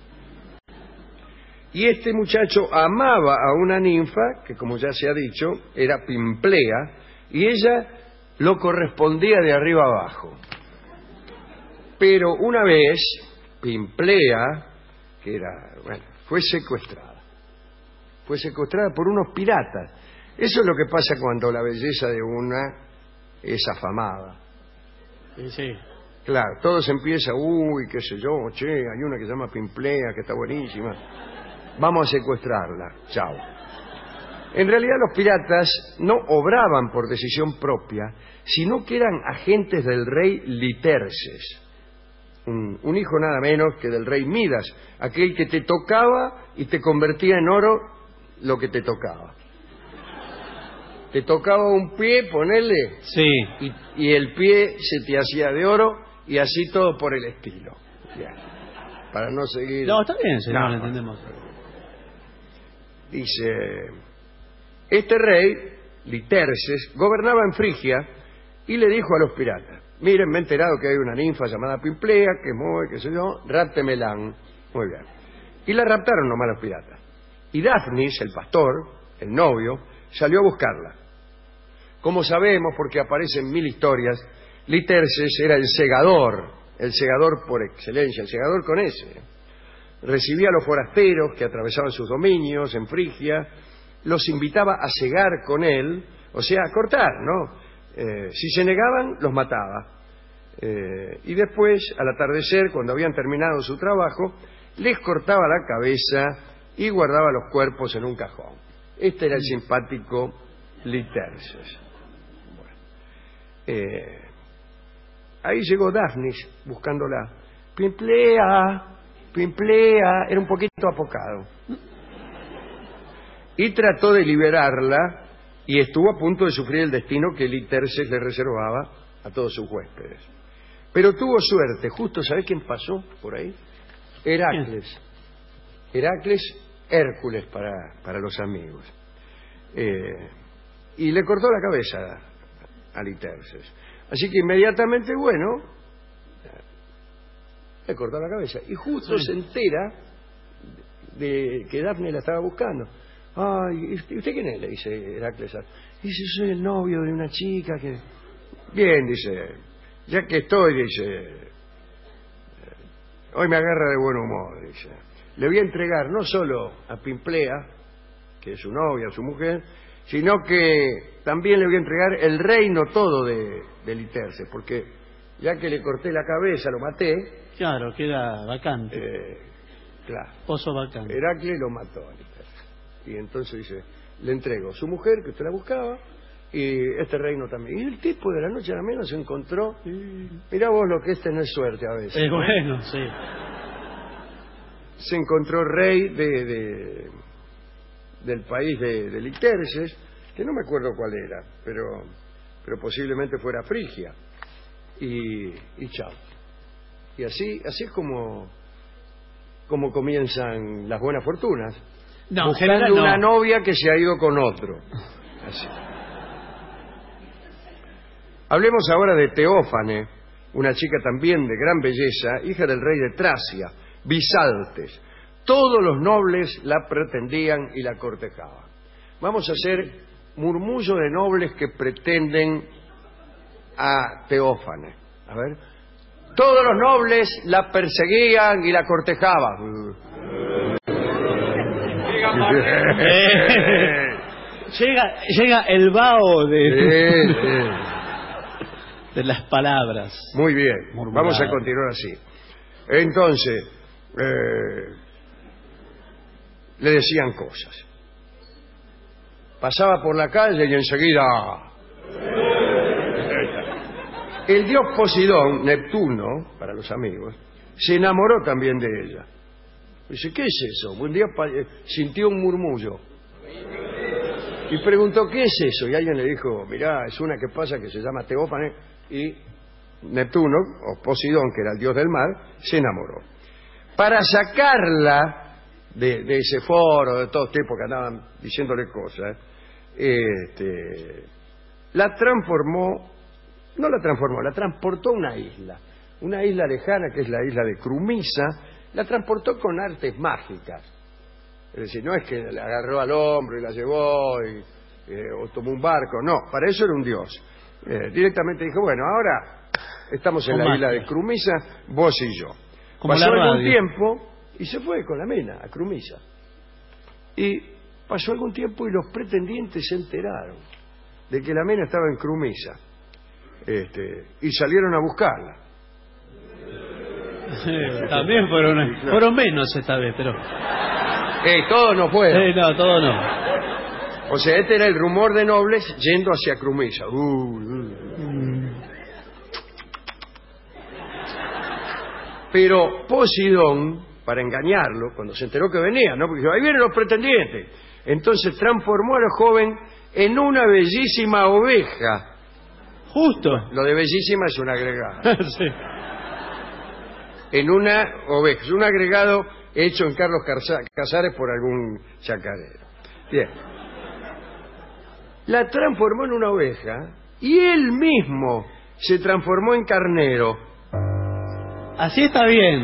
Y este muchacho amaba a una ninfa, que como ya se ha dicho, era Pimplea, y ella lo correspondía de arriba abajo. Pero una vez, Pimplea, que era, bueno, fue secuestrada. Fue secuestrada por unos piratas. Eso es lo que pasa cuando la belleza de una es afamada. Sí. Claro, todo se empieza, uy, qué sé yo, che, hay una que se llama Pimplea, que está buenísima. Vamos a secuestrarla, chao. En realidad los piratas no obraban por decisión propia, sino que eran agentes del rey Literses, un hijo nada menos que del rey Midas, aquel que te tocaba y te convertía en oro lo que te tocaba. Te tocaba un pie, ponele, sí, y el pie se te hacía de oro y así todo por el estilo. Bien. Para no seguir... No, está bien, señor, no, entendemos. Dice, este rey, Literses, gobernaba en Frigia y le dijo a los piratas, miren, me he enterado que hay una ninfa llamada Pimplea, que es muy, qué sé yo, ráptemela. Muy bien. Y la raptaron nomás los piratas. Y Dafnis, el pastor, el novio, salió a buscarla. Como sabemos, porque aparecen 1000 historias, Literses era el segador por excelencia, el segador con S. Recibía a los forasteros que atravesaban sus dominios en Frigia, los invitaba a segar con él, o sea, a cortar, ¿no? Si se negaban, los mataba. Y después, al atardecer, cuando habían terminado su trabajo, les cortaba la cabeza y guardaba los cuerpos en un cajón. Este era el simpático Literces. Bueno, ahí llegó Daphnis buscándola. Pimplea, Pimplea, era un poquito apocado. Y trató de liberarla y estuvo a punto de sufrir el destino que Literces le reservaba a todos sus huéspedes. Pero tuvo suerte, justo, ¿sabés quién pasó por ahí? Heracles. Heracles, Hércules para los amigos. Y le cortó la cabeza a Literces. Así que inmediatamente, bueno, le cortó la cabeza. Y justo se entera de que Dafne la estaba buscando. Ay, ¿usted quién es? Le dice Heracles. Dice, soy el novio de una chica que... Bien, dice, ya que estoy, dice, hoy me agarra de buen humor, dice. Le voy a entregar no solo a Pimplea, que es su novia, su mujer, sino que también le voy a entregar el reino todo de Literces, porque ya que le corté la cabeza, lo maté. Claro, queda vacante. Claro. Pozo vacante. Heracles lo mató a Literces. Y entonces dice, le entrego su mujer, que usted la buscaba, y este reino también. Y el tipo de la noche a la mañana se encontró. Mirá vos lo que es tener suerte a veces. Bueno, sí. Se encontró rey del país de Literces, que no me acuerdo cuál era, pero posiblemente fuera Frigia. Y chao. Y así es como comienzan las buenas fortunas. No, buscando una novia que se ha ido con otro. Así. Hablemos ahora de Teófane, una chica también de gran belleza, hija del rey de Tracia, Bisaltes. Todos los nobles la pretendían y la cortejaban. Vamos a hacer murmullo de nobles que pretenden a Teófane. A ver. Todos los nobles la perseguían y la cortejaban. Llega el vaho de las palabras. Muy bien, murmuradas. vamos a continuar así. Entonces, le decían cosas. Pasaba por la calle y enseguida... El dios Poseidón, Neptuno, para los amigos, se enamoró también de ella. Dice, ¿qué es eso? Un día sintió un murmullo y preguntó, ¿qué es eso? Y alguien le dijo, mirá, es una que pasa que se llama Teófane. Y Neptuno, o Poseidón, que era el dios del mar, se enamoró. Para sacarla de ese foro, de todos tipos que andaban diciéndole cosas, la transportó a una isla lejana, que es la isla de Crumisa. La transportó con artes mágicas. Es decir, no es que la agarró al hombro y la llevó o tomó un barco, no, para eso era un dios. Directamente dijo, bueno, ahora estamos en la isla de Crumisa, vos y yo. Pasó algún tiempo y se fue con la mina a Crumisa. Y pasó algún tiempo y los pretendientes se enteraron de que la mina estaba en Crumisa. Y salieron a buscarla. También fueron menos esta vez, pero... Todos no fueron. No, todos no. O sea, este era el rumor de nobles yendo hacia Crumisa. Pero Poseidón, para engañarlo, cuando se enteró que venía, ¿no? Porque dijo, ahí vienen los pretendientes. Entonces transformó a la joven en una bellísima oveja. Justo. Lo de bellísima es un agregado. Sí. En una oveja. Es un agregado hecho en Carlos Casares por algún chacarero. Bien. La transformó en una oveja y él mismo se transformó en carnero. Así está bien.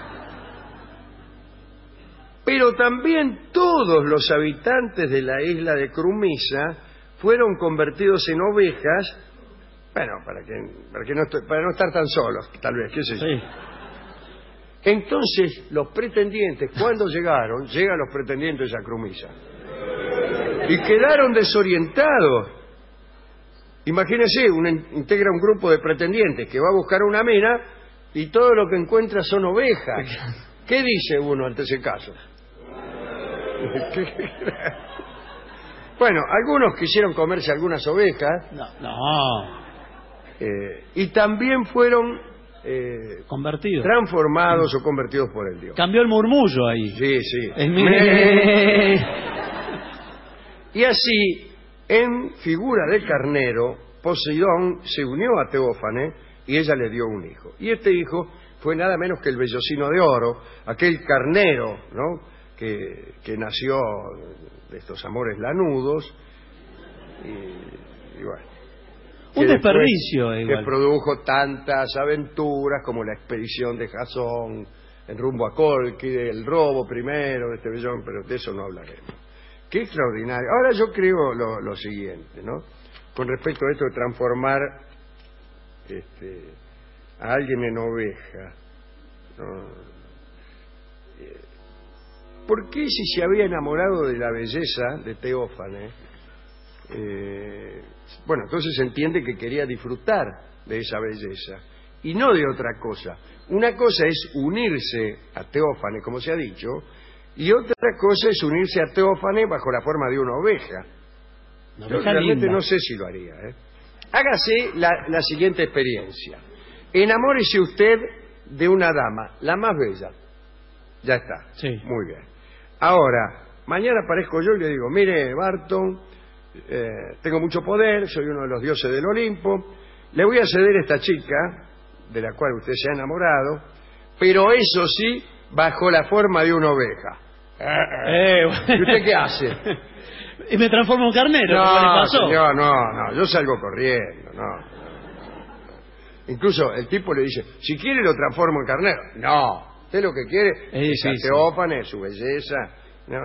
Pero también todos los habitantes de la isla de Crumisa fueron convertidos en ovejas, bueno, para no estar tan solos, tal vez, qué sé yo. Sí. Entonces, los pretendientes, cuando llegan los pretendientes a Crumisa, y quedaron desorientados. Imagínense, integra un grupo de pretendientes que va a buscar una mina y todo lo que encuentra son ovejas. ¿Qué dice uno ante ese caso? Bueno, algunos quisieron comerse algunas ovejas. No. Y también fueron Convertidos. transformados o convertidos por el dios. Cambió el murmullo ahí. Sí. Y así, en figura de carnero, Poseidón se unió a Teófane y ella le dio un hijo. Y este hijo fue nada menos que el Vellocino de Oro, aquel carnero, ¿no?, que nació de estos amores lanudos y bueno. Un desperdicio, que produjo tantas aventuras como la expedición de Jasón en rumbo a Cólquide, el robo primero de este vellón, pero de eso no hablaremos. Qué extraordinario. Ahora yo creo lo siguiente, ¿no? Con respecto a esto de transformar a alguien en oveja, ¿no? ¿Por qué si se había enamorado de la belleza de Teófane? Bueno, entonces se entiende que quería disfrutar de esa belleza y no de otra cosa. Una cosa es unirse a Teófane, como se ha dicho, y otra cosa es unirse a Teófane bajo la forma de una oveja. Yo realmente linda. No sé si lo haría. Hágase la siguiente experiencia. Enamórese usted de una dama, la más bella. Ya está. Sí. Muy bien. Ahora, mañana aparezco yo y le digo, mire, Barton, tengo mucho poder, soy uno de los dioses del Olimpo, le voy a ceder esta chica, de la cual usted se ha enamorado, pero eso sí, bajo la forma de una oveja. ¿Y usted qué hace? Y me transformo en carnero. No, ¿Qué le pasó? señor, no, yo salgo corriendo, no. Incluso el tipo le dice, si quiere lo transformo en carnero. No, usted lo que quiere es a Teófane, su belleza. No,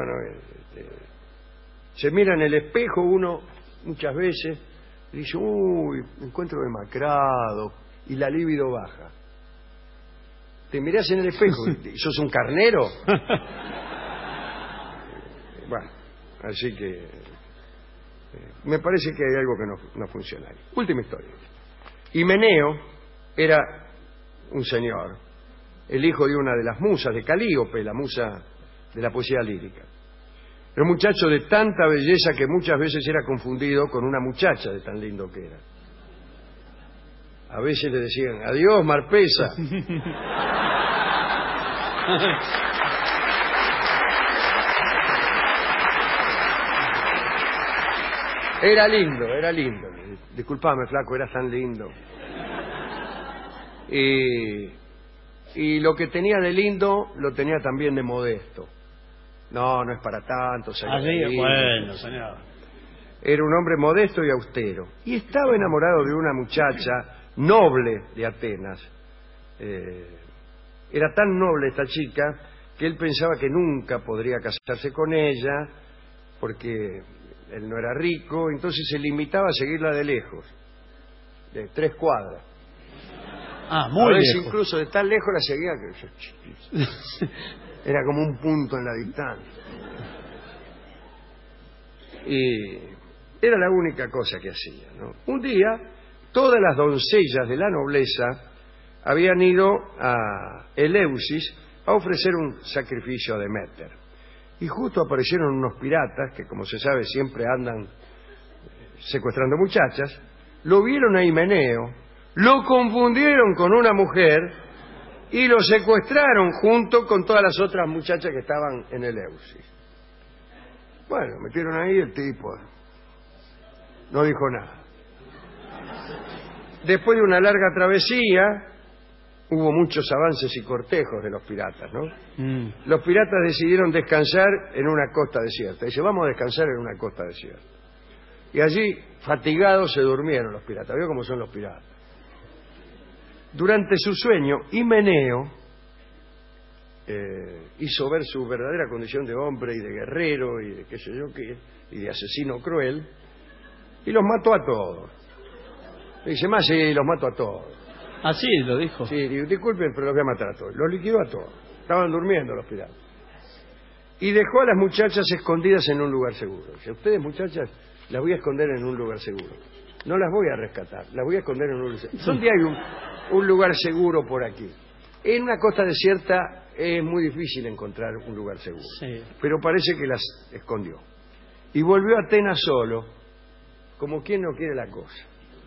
se mira en el espejo uno muchas veces y dice, uy, me encuentro demacrado, y la libido baja. Te mirás en el espejo y sos un carnero. Bueno, así que me parece que hay algo que no funciona. Última historia. Himeneo era un señor, el hijo de una de las musas de Calíope, la musa de la poesía lírica. Era un muchacho de tanta belleza que muchas veces era confundido con una muchacha de tan lindo que era. A veces le decían, adiós, Marpesa. Era lindo. Disculpame, flaco, eras tan lindo. Y lo que tenía de lindo, lo tenía también de modesto. No es para tanto. Bueno, señor. Era un hombre modesto y austero. Y estaba enamorado de una muchacha noble de Atenas. Era tan noble esta chica que él pensaba que nunca podría casarse con ella porque él no era rico, entonces se limitaba a seguirla de lejos, de 3 cuadras. Muy lejos. lejos. Incluso de tan lejos la seguía que era como un punto en la distancia. Y era la única cosa que hacía, ¿no? Un día, todas las doncellas de la nobleza habían ido a Eleusis a ofrecer un sacrificio a Deméter. Y justo aparecieron unos piratas, que como se sabe siempre andan secuestrando muchachas, lo vieron a Himeneo, lo confundieron con una mujer y lo secuestraron junto con todas las otras muchachas que estaban en Eleusis. Bueno, metieron ahí, el tipo no dijo nada. Después de una larga travesía, hubo muchos avances y cortejos de los piratas, ¿no? Los piratas decidieron descansar en una costa desierta. Dice, vamos a descansar en una costa desierta. Y allí, fatigados, se durmieron los piratas. ¿Vio cómo son los piratas? Durante su sueño, Himeneo hizo ver su verdadera condición de hombre y de guerrero y de qué sé yo qué, y de asesino cruel, y los mató a todos. Dice, más sí, los mato a todos. Así lo dijo. Sí, disculpen, pero los voy a matar a todos. Los liquidó a todos. Estaban durmiendo los piratas. Y dejó a las muchachas escondidas en un lugar seguro. Dice, ustedes, muchachas, las voy a esconder en un lugar seguro. No las voy a rescatar, las voy a esconder en un lugar seguro. ¿Dónde hay un lugar seguro por aquí? En una costa desierta es muy difícil encontrar un lugar seguro. Sí. Pero parece que las escondió. Y volvió a Atenas solo, como quien no quiere la cosa.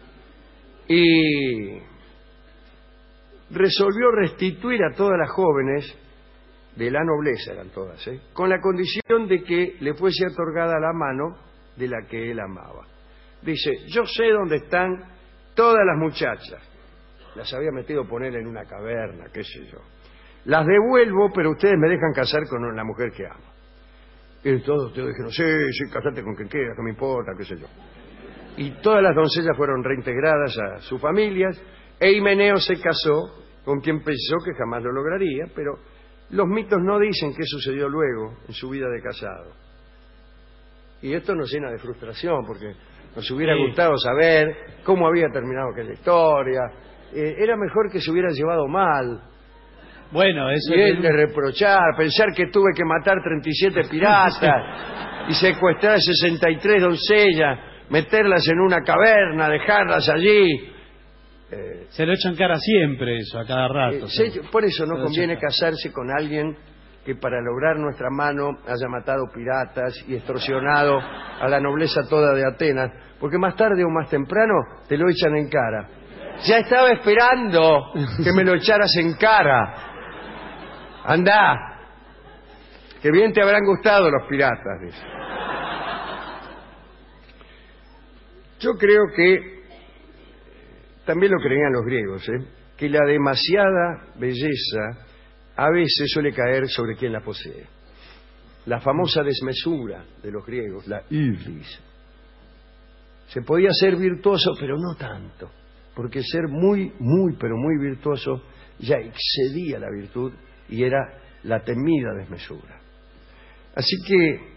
Y resolvió restituir a todas las jóvenes, de la nobleza eran todas, con la condición de que le fuese otorgada la mano de la que él amaba. Dice, yo sé dónde están todas las muchachas. Las había metido poner en una caverna, qué sé yo. Las devuelvo, pero ustedes me dejan casar con la mujer que amo. Y todos dijeron, sí, casate con quien quiera, que me importa, qué sé yo. Y todas las doncellas fueron reintegradas a sus familias, e Himeneo se casó con quien pensó que jamás lo lograría, pero los mitos no dicen qué sucedió luego en su vida de casado. Y esto nos llena de frustración, porque nos hubiera gustado saber cómo había terminado aquella historia. Era mejor que se hubiera llevado mal. Bueno, eso y él de reprochar, pensar que tuve que matar 37 piratas y secuestrar 63 doncellas, meterlas en una caverna, dejarlas allí. Se lo echan cara siempre eso, a cada rato. Por eso no conviene casarse con alguien que para lograr nuestra mano haya matado piratas y extorsionado a la nobleza toda de Atenas, porque más tarde o más temprano te lo echan en cara. Ya estaba esperando que me lo echaras en cara. Andá, que bien te habrán gustado los piratas, dice. Yo creo que también lo creían los griegos, que la demasiada belleza a veces suele caer sobre quien la posee. La famosa desmesura de los griegos, la ibris. Se podía ser virtuoso, pero no tanto, porque ser muy, pero muy virtuoso ya excedía la virtud y era la temida desmesura. Así que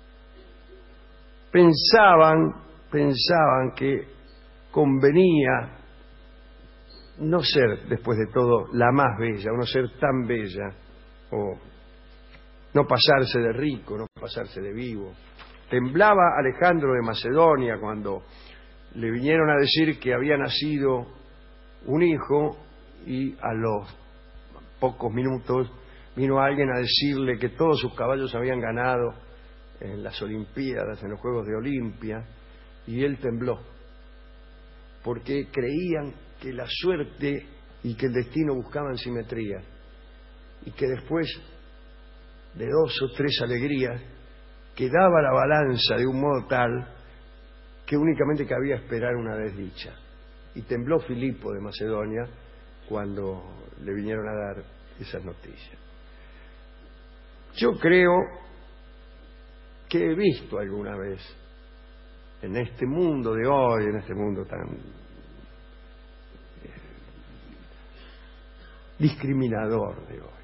pensaban que convenía no ser, después de todo, la más bella, o no ser tan bella, o no pasarse de rico, no pasarse de vivo. Temblaba Alejandro de Macedonia cuando le vinieron a decir que había nacido un hijo, y a los pocos minutos vino alguien a decirle que todos sus caballos habían ganado en las Olimpiadas, en los Juegos de Olimpia, y él tembló, porque creían que la suerte y que el destino buscaban simetría, y que después de 2 o 3 alegrías quedaba la balanza de un modo tal que únicamente cabía esperar una desdicha. Y tembló Filipo de Macedonia cuando le vinieron a dar esas noticias. Yo creo que he visto alguna vez en este mundo de hoy, en este mundo tan discriminador de hoy,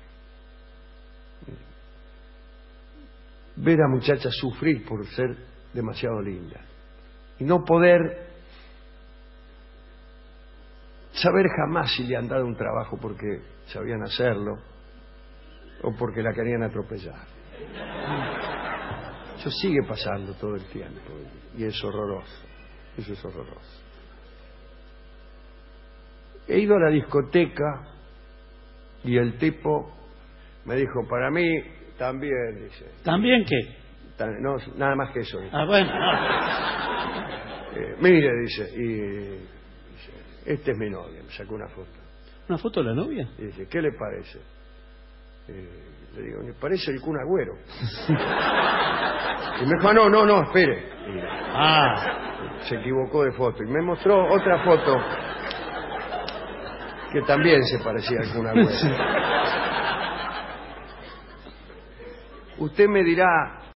ver a muchachas sufrir por ser demasiado lindas y no poder saber jamás si le han dado un trabajo porque sabían hacerlo o porque la querían atropellar. Eso sigue pasando todo el tiempo y es horroroso. Eso es horroroso. He ido a la discoteca y el tipo me dijo, para mí también, dice. ¿También qué? No, nada más que eso. Dice. Bueno. Mire, dice, y dice, este es mi novia. Me sacó una foto. ¿Una foto de la novia? Y dice, ¿qué le parece? Le digo, me parece el Kun Agüero. Y me dijo, no, espere. Y se equivocó de foto. Y me mostró otra foto que también se parecía al Kun Agüero. Usted me dirá,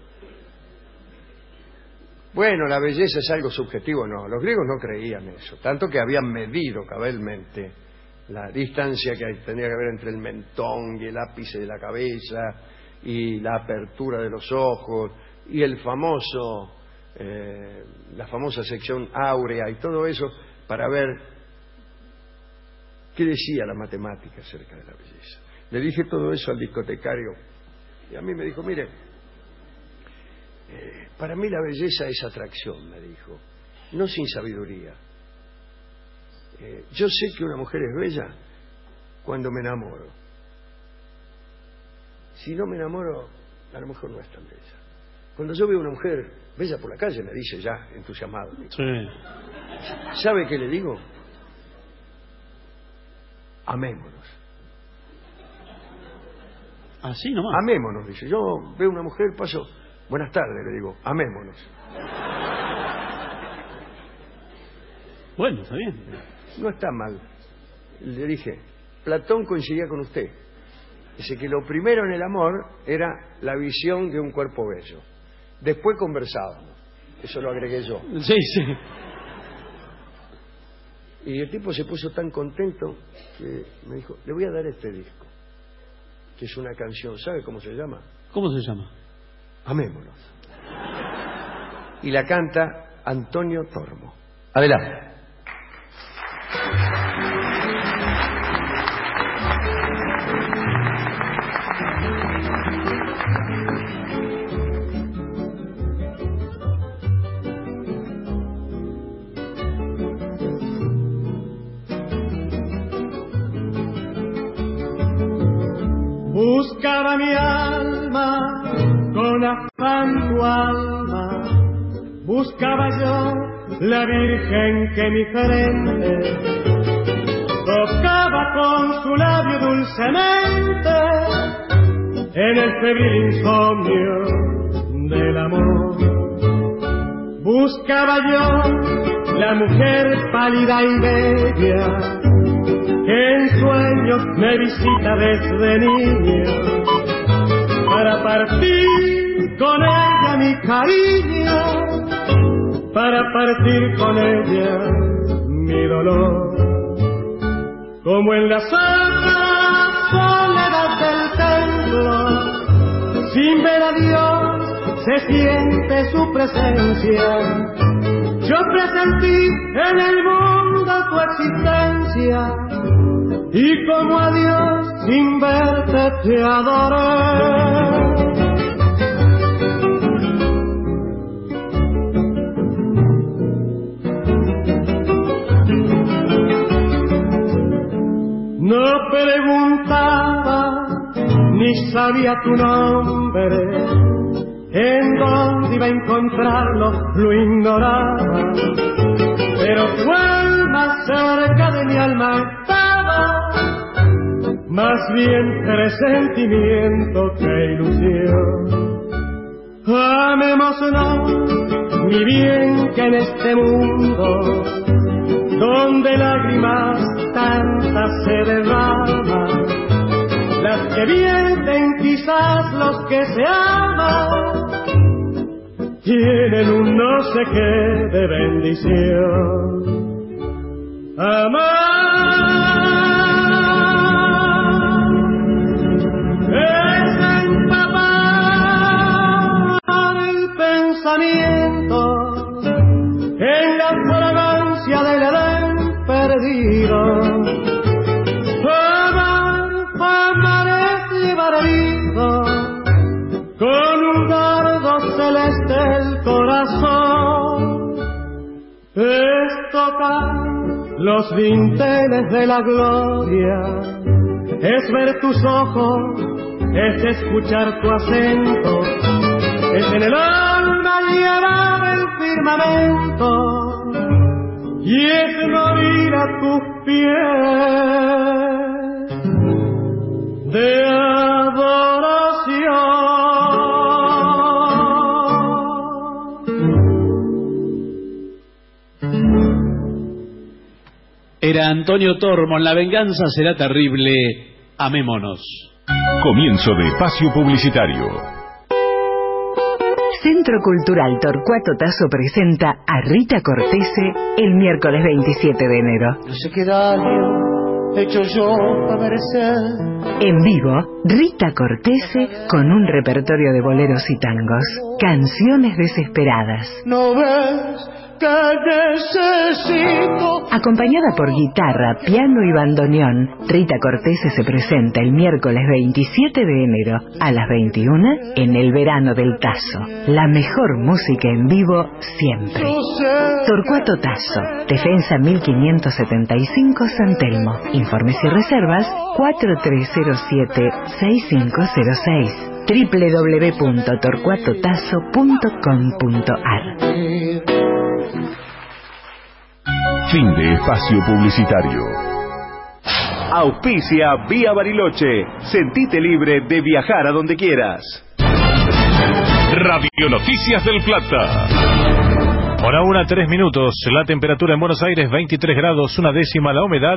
bueno, la belleza es algo subjetivo. No, los griegos no creían eso, tanto que habían medido cabalmente la distancia que tendría que haber entre el mentón y el ápice de la cabeza y la apertura de los ojos y la famosa sección áurea y todo eso para ver qué decía la matemática acerca de la belleza. Le dije todo eso al discotecario y a mí me dijo, mire, para mí la belleza es atracción, me dijo, no sin sabiduría. Yo sé que una mujer es bella cuando me enamoro. si no me enamoro, a lo mejor no es tan bella. Cuando yo veo una mujer bella por la calle, me dice ya, entusiasmado. Sí. ¿Sabe qué le digo? Amémonos. Así nomás. Amémonos, dice. Yo veo una mujer, paso, buenas tardes, le digo, amémonos. Bueno, está bien. No está mal. Le dije, Platón coincidía con usted. Dice que lo primero en el amor era la visión de un cuerpo bello. Después conversábamos. Eso lo agregué yo. Sí, sí. Y el tipo se puso tan contento que me dijo, le voy a dar este disco, que es una canción. ¿Sabe cómo se llama? ¿Cómo se llama? Amémonos. Y la canta Antonio Tormo. Adelante. Buscaba mi alma con afán tu alma, buscaba yo la virgen que mi frente tocaba con su labio dulcemente en el febril insomnio del amor. Buscaba yo la mujer pálida y bella que en sueños me visita desde niño, para partir con ella mi cariño, para partir con ella mi dolor. Como en la santa soledad del templo, sin ver a Dios se siente su presencia. Yo presentí en el mundo tu existencia, y como a Dios sin verte te adoré. No preguntaba ni sabía tu nombre, en dónde iba a encontrarlo lo ignoraba, pero tu alma cerca de mi alma estaba, más bien presentimiento que ilusión. Amémonos, mi bien, que en este mundo, donde lágrimas tantas se derraman, las que vierten quizás los que se aman, tienen un no sé qué de bendición. Amar es empapar el pensamiento en la fragancia del Edén perdido. Amar es llevar herido con un dardo celeste el corazón, es tocar los dinteles de la gloria, es ver tus ojos, es escuchar tu acento, es en el alma llevar el firmamento, y es morir a tus pies de adoración. Era Antonio Tormo, La venganza será terrible, amémonos. Comienzo de espacio publicitario. Centro Cultural Torcuato Tasso presenta a Rita Cortese el miércoles 27 de enero. No sé qué daño he hecho yo para merecer. En vivo, Rita Cortese con un repertorio de boleros y tangos, canciones desesperadas. No ves que necesito. Acompañada por guitarra, piano y bandoneón, Rita Cortese se presenta el miércoles 27 de enero a las 21 en el Verano del Tazo. La mejor música en vivo siempre. Torcuato Tazo, Defensa 1575 San Telmo. Informes y reservas 4307-6506. www.torcuatotazo.com.ar. Fin de espacio publicitario. Auspicia Vía Bariloche. Sentite libre de viajar a donde quieras. Radio Noticias del Plata. Hora 1:03. La temperatura en Buenos Aires 23 grados, 1/10. La humedad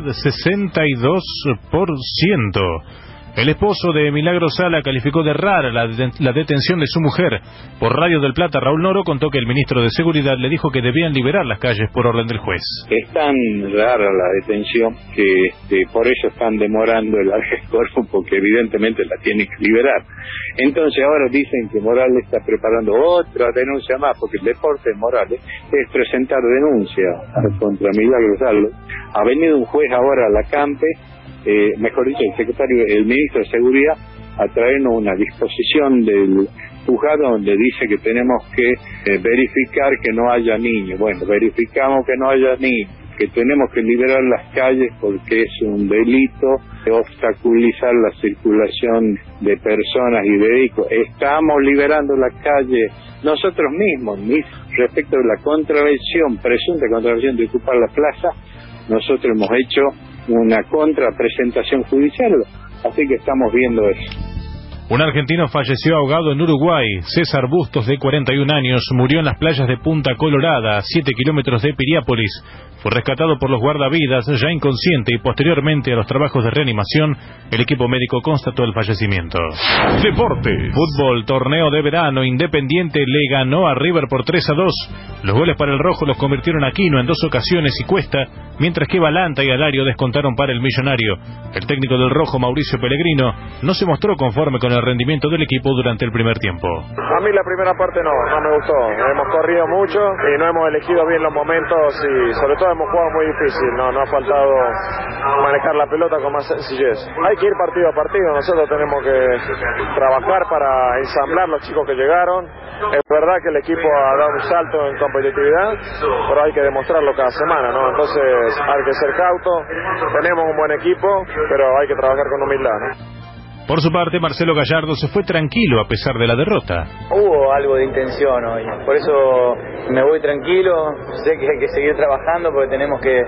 62%. El esposo de Milagro Sala calificó de rara la detención de su mujer. Por Radio del Plata, Raúl Noro contó que el ministro de Seguridad le dijo que debían liberar las calles por orden del juez. Es tan rara la detención que por eso están demorando el cuerpo, porque evidentemente la tienen que liberar. Entonces ahora dicen que Morales está preparando otra denuncia más, porque el deporte de Morales es presentar denuncia contra Milagro Sala. Ha venido un juez ahora a la Campe, mejor dicho, el ministro de Seguridad, a traernos una disposición del juzgado donde dice que tenemos que verificar que no haya niños. Bueno, verificamos que no haya niños, que tenemos que liberar las calles porque es un delito obstaculizar la circulación de personas y vehículos. Estamos liberando las calles nosotros mismos. Respecto a la presunta contravención de ocupar la plaza, nosotros hemos hecho una contrapresentación judicial, así que estamos viendo eso. Un argentino falleció ahogado en Uruguay. César Bustos, de 41 años, murió en las playas de Punta Colorada, a 7 kilómetros de Piriápolis. Fue rescatado por los guardavidas, ya inconsciente, y posteriormente a los trabajos de reanimación, el equipo médico constató el fallecimiento. Deportes. Fútbol, torneo de verano. Independiente le ganó a River por 3-2. Los goles para el rojo los convirtieron Aquino en 2 ocasiones y Cuesta, mientras que Balanta y Alario descontaron para el millonario. El técnico del rojo, Mauricio Pellegrino, no se mostró conforme con el rendimiento del equipo durante el primer tiempo. A mí la primera parte no me gustó. Hemos corrido mucho y no hemos elegido bien los momentos y sobre todo hemos jugado muy difícil. No ha faltado manejar la pelota con más sencillez. Hay que ir partido a partido. Nosotros tenemos que trabajar para ensamblar los chicos que llegaron. Es verdad que el equipo ha dado un salto en competitividad, pero hay que demostrarlo cada semana, ¿no? Entonces hay que ser cauto. Tenemos un buen equipo, pero hay que trabajar con humildad, ¿no? Por su parte, Marcelo Gallardo se fue tranquilo a pesar de la derrota. Hubo algo de intención hoy, por eso me voy tranquilo. Sé que hay que seguir trabajando porque tenemos que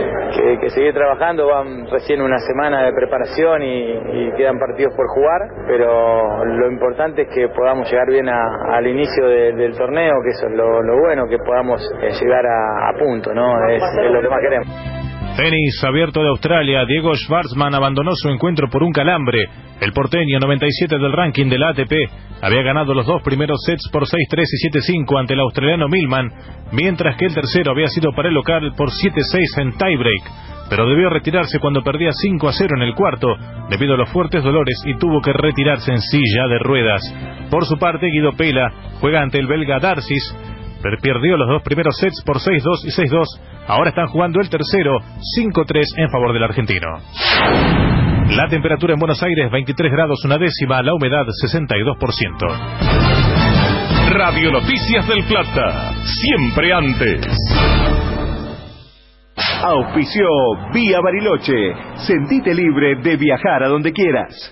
seguir trabajando. Van recién una semana de preparación y quedan partidos por jugar, pero lo importante es que podamos llegar bien al inicio del torneo, que eso es lo bueno, que podamos llegar a punto, ¿no? Es lo que más queremos. Tenis abierto de Australia. Diego Schwartzman abandonó su encuentro por un calambre. El porteño, 97 del ranking de la ATP, había ganado los 2 primeros sets por 6-3 y 7-5 ante el australiano Millman, mientras que el tercero había sido para el local por 7-6 en tiebreak, pero debió retirarse cuando perdía 5-0 en el cuarto debido a los fuertes dolores y tuvo que retirarse en silla de ruedas. Por su parte, Guido Pella juega ante el belga Darcis. Perdió los 2 primeros sets por 6-2 y 6-2. Ahora están jugando el tercero, 5-3 en favor del argentino. La temperatura en Buenos Aires, 23 grados 1/10. La humedad, 62%. Radio Noticias del Plata. Siempre antes. Auspició Vía Bariloche. Sentite libre de viajar a donde quieras.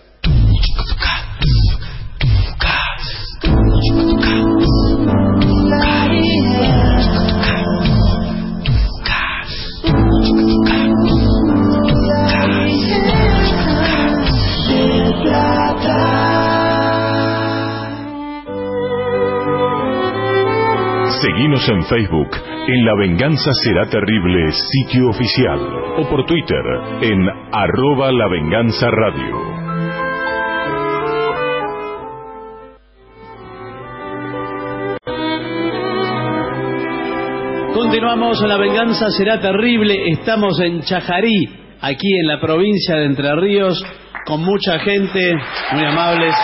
Seguinos en Facebook, en La Venganza Será Terrible, sitio oficial, o por Twitter, en @LaVenganzaRadio. Continuamos, La Venganza Será Terrible. Estamos en Chajarí, aquí en la provincia de Entre Ríos, con mucha gente, muy amables.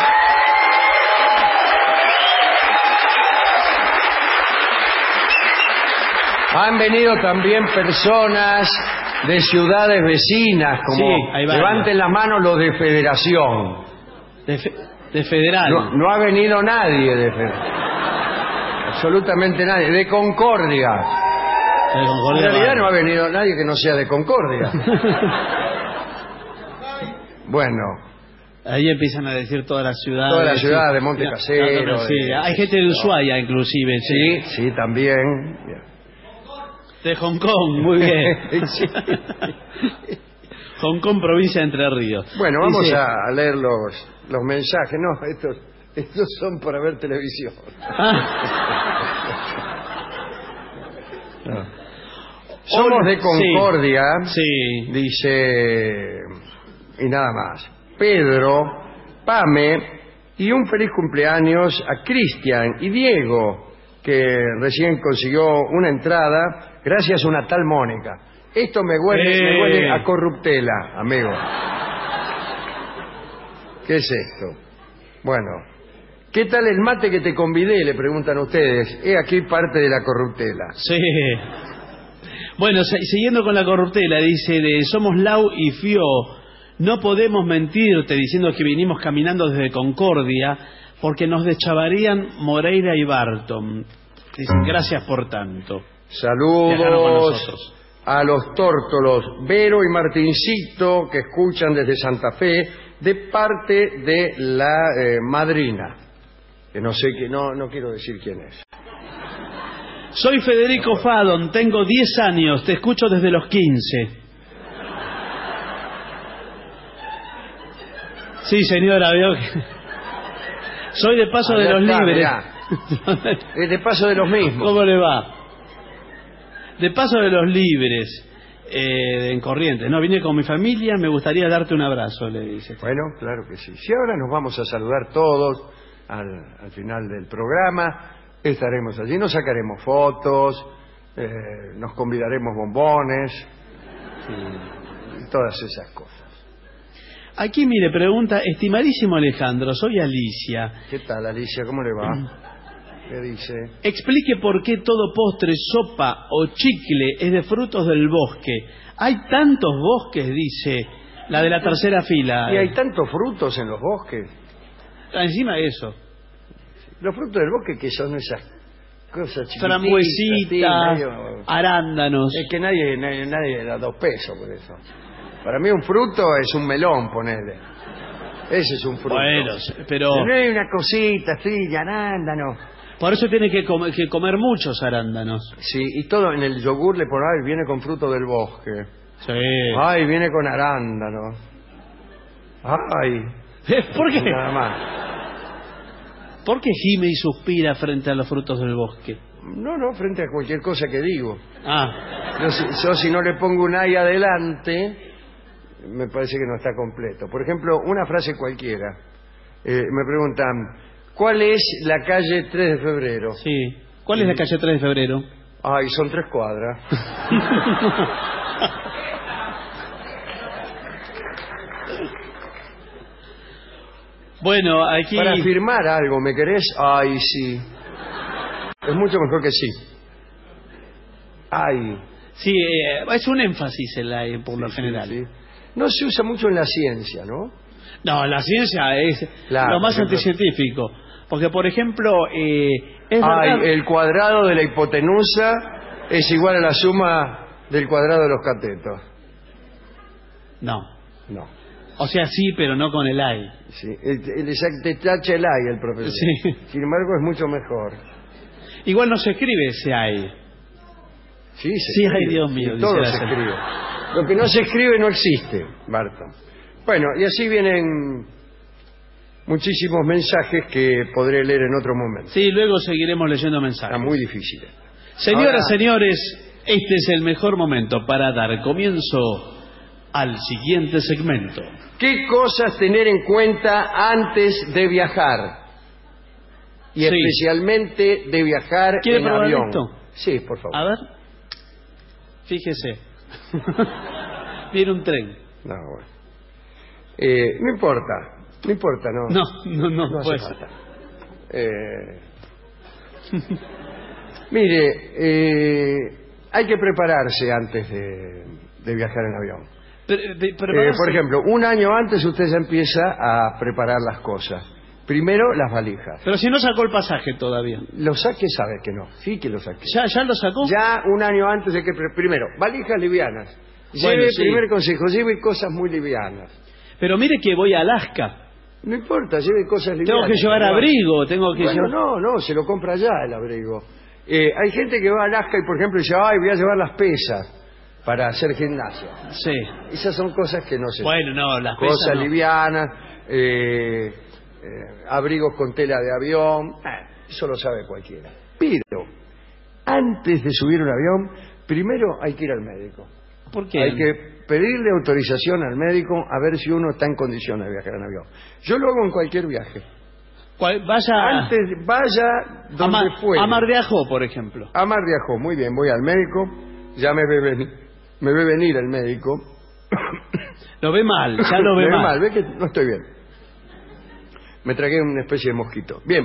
Han venido también personas de ciudades vecinas, como Sí, hay varios. levanten las manos los de Federación. De Federal. No ha venido nadie de Federación. Absolutamente nadie. De Concordia. De Concordia, En realidad vale. no ha venido nadie que no sea de Concordia. Bueno, Ahí empiezan a decir todas las ciudades. toda la ciudad sí. de Monte No, Casero. no, sí, de- hay gente de Ushuaia, inclusive. Sí, sí, también. De Hong Kong, muy bien. Sí. Hong Kong, provincia de Entre Ríos. Bueno, vamos Dice- a leer los mensajes. No, estos son para ver televisión. No. Somos de Concordia, Sí. dice, y nada más. Pedro, Pame y un feliz cumpleaños a Cristian y Diego, que recién consiguió una entrada gracias a una tal Mónica. Esto me huele a corruptela, amigo. ¿Qué es esto? Bueno, ¿qué tal el mate que te convidé? Le preguntan ustedes. He aquí parte de la corruptela. Sí. Bueno, siguiendo con la corruptela, dice de Somos Lau y Fio, no podemos mentirte diciendo que vinimos caminando desde Concordia porque nos deschavarían Moreira y Barton. Dicen, gracias por tanto. Viajaron con Saludos nosotros. a los tórtolos Vero y Martincito que escuchan desde Santa Fe de parte de la madrina, que no sé no quiero decir quién es. Soy Federico Fadon, tengo 10 años, te escucho desde los 15. Sí, señora, veo que... Soy de Paso de Allá los está, Libres. mirá. Es de Paso de los mismos. ¿Cómo le va? De Paso de los Libres, en Corrientes. No, vine con mi familia, me gustaría darte un abrazo, le dice. Bueno, claro que sí. Si ahora nos vamos a saludar todos al final del programa, estaremos allí, nos sacaremos fotos, nos convidaremos bombones y todas esas cosas. Aquí, mire, pregunta, estimadísimo Alejandro, soy Alicia. ¿Qué tal, Alicia? ¿Cómo le va? ¿Qué dice? Explique por qué todo postre, sopa o chicle es de frutos del bosque. Hay tantos bosques, dice la de la tercera fila. Y hay tantos frutos en los bosques. Encima de eso. Los frutos del bosque que son esas cosas chiquititas. Frambuesitas, sí, medio- arándanos. Es que nadie da 2 pesos por eso. Para mí un fruto es un melón, ponele. Ese es un fruto. Bueno, pero... No hay una cosita así de arándano. Por eso tiene que comer muchos arándanos. Sí, y todo en el yogur le ponen, ay, viene con fruto del bosque. Sí. Ay, viene con arándano. Ay. ¿Por qué? Nada más. ¿Por qué gime y suspira frente a los frutos del bosque? No, frente a cualquier cosa que digo. Ah, Yo si no le pongo un ay adelante, me parece que no está completo. Por ejemplo, una frase cualquiera. Me preguntan, ¿cuál es la calle 3 de febrero? sí. ¿Cuál es la calle 3 de febrero? Ay, son 3 cuadras. Bueno, aquí... Para firmar algo, ¿me querés? Ay, sí. Es mucho mejor que sí. Ay. Sí, es un énfasis en la por lo general. Sí. No se usa mucho en la ciencia, ¿no? No, la ciencia es Claro, lo más por ejemplo. anticientífico. Porque, por ejemplo, es Ay, verdad... el cuadrado de la hipotenusa es igual a la suma del cuadrado de los catetos. No. No. O sea, sí, pero no con el AI. Sí, te tacha el ay el profesor. Sí. Sin embargo, es mucho mejor. Igual no se escribe ese AI. Sí, Sí, ay, Dios mío, todo dice se la escribe. Lo que no se escribe no existe, Barton. Bueno, y así vienen muchísimos mensajes que podré leer en otro momento. Sí, luego seguiremos leyendo mensajes. Está muy difícil. Señoras, Ahora- señores, este es el mejor momento para dar comienzo al siguiente segmento. ¿Qué cosas tener en cuenta antes de viajar? Y Sí. especialmente de viajar ¿Quiere en probar avión. esto? Sí, por favor. A ver. Fíjese. Viene un tren. No, bueno. No importa, no. No hace puede falta. Mire, hay que prepararse antes de viajar en avión. Pero por ejemplo, un año antes usted ya empieza a preparar las cosas. Primero, las valijas. Pero si no sacó el pasaje todavía. Lo saque, sabe que no. Sí que lo saqué. ¿Ya lo sacó? Ya un año antes de que... Primero, valijas livianas. Lleve, sí. Primer consejo, lleve cosas muy livianas. Pero mire que voy a Alaska. No importa, lleve cosas livianas. Tengo que llevar abrigo, No, se lo compra ya el abrigo. Hay gente que va a Alaska y, por ejemplo, dice, ay, voy a llevar las pesas para hacer gimnasia. Sí. Esas son cosas que no se... Bueno, no, las pesas cosas no. livianas, abrigos con tela de avión, eso lo sabe cualquiera. Pero, antes de subir un avión, primero hay que ir al médico. ¿Por qué? Hay que pedirle autorización al médico a ver si uno está en condiciones de viajar en avión. Yo lo hago en cualquier viaje. Vaya donde fuere. A Mar de Ajó, por ejemplo. A Mar de Ajó, muy bien, voy al médico, ya me ve venir el médico. Lo ve mal, ya lo ve mal. Ve que no estoy bien. Me tragué una especie de mosquito. Bien,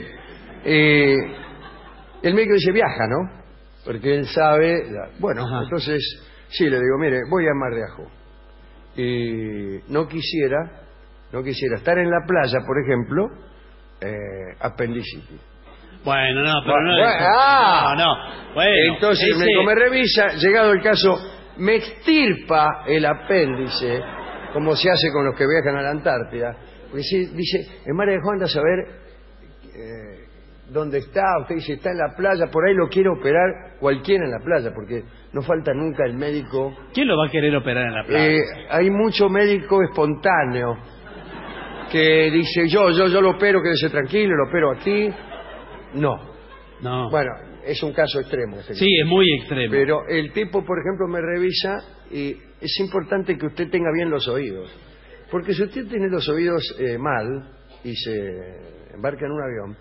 el médico dice, viaja, ¿no? Porque él sabe... Bueno, entonces, sí, le digo, mire, voy a Mar de Ajó. Y no quisiera estar en la playa, por ejemplo, apendicitis. Bueno, no, pero no. Bueno, entonces el médico me revisa, llegado el caso, me extirpa el apéndice, como se hace con los que viajan a la Antártida. Porque dice, en Mar de Ajó anda a saber dónde está. Usted dice, está en la playa, por ahí lo quiere operar cualquiera en la playa, porque no falta nunca el médico. ¿Quién lo va a querer operar en la playa? Hay mucho médico espontáneo que dice, yo lo opero, quédese tranquilo, lo opero aquí. No. Bueno, es un caso extremo. Sí, es muy extremo. Pero el tipo, por ejemplo, me revisa y es importante que usted tenga bien los oídos. Porque si usted tiene los oídos mal y se embarca en un avión,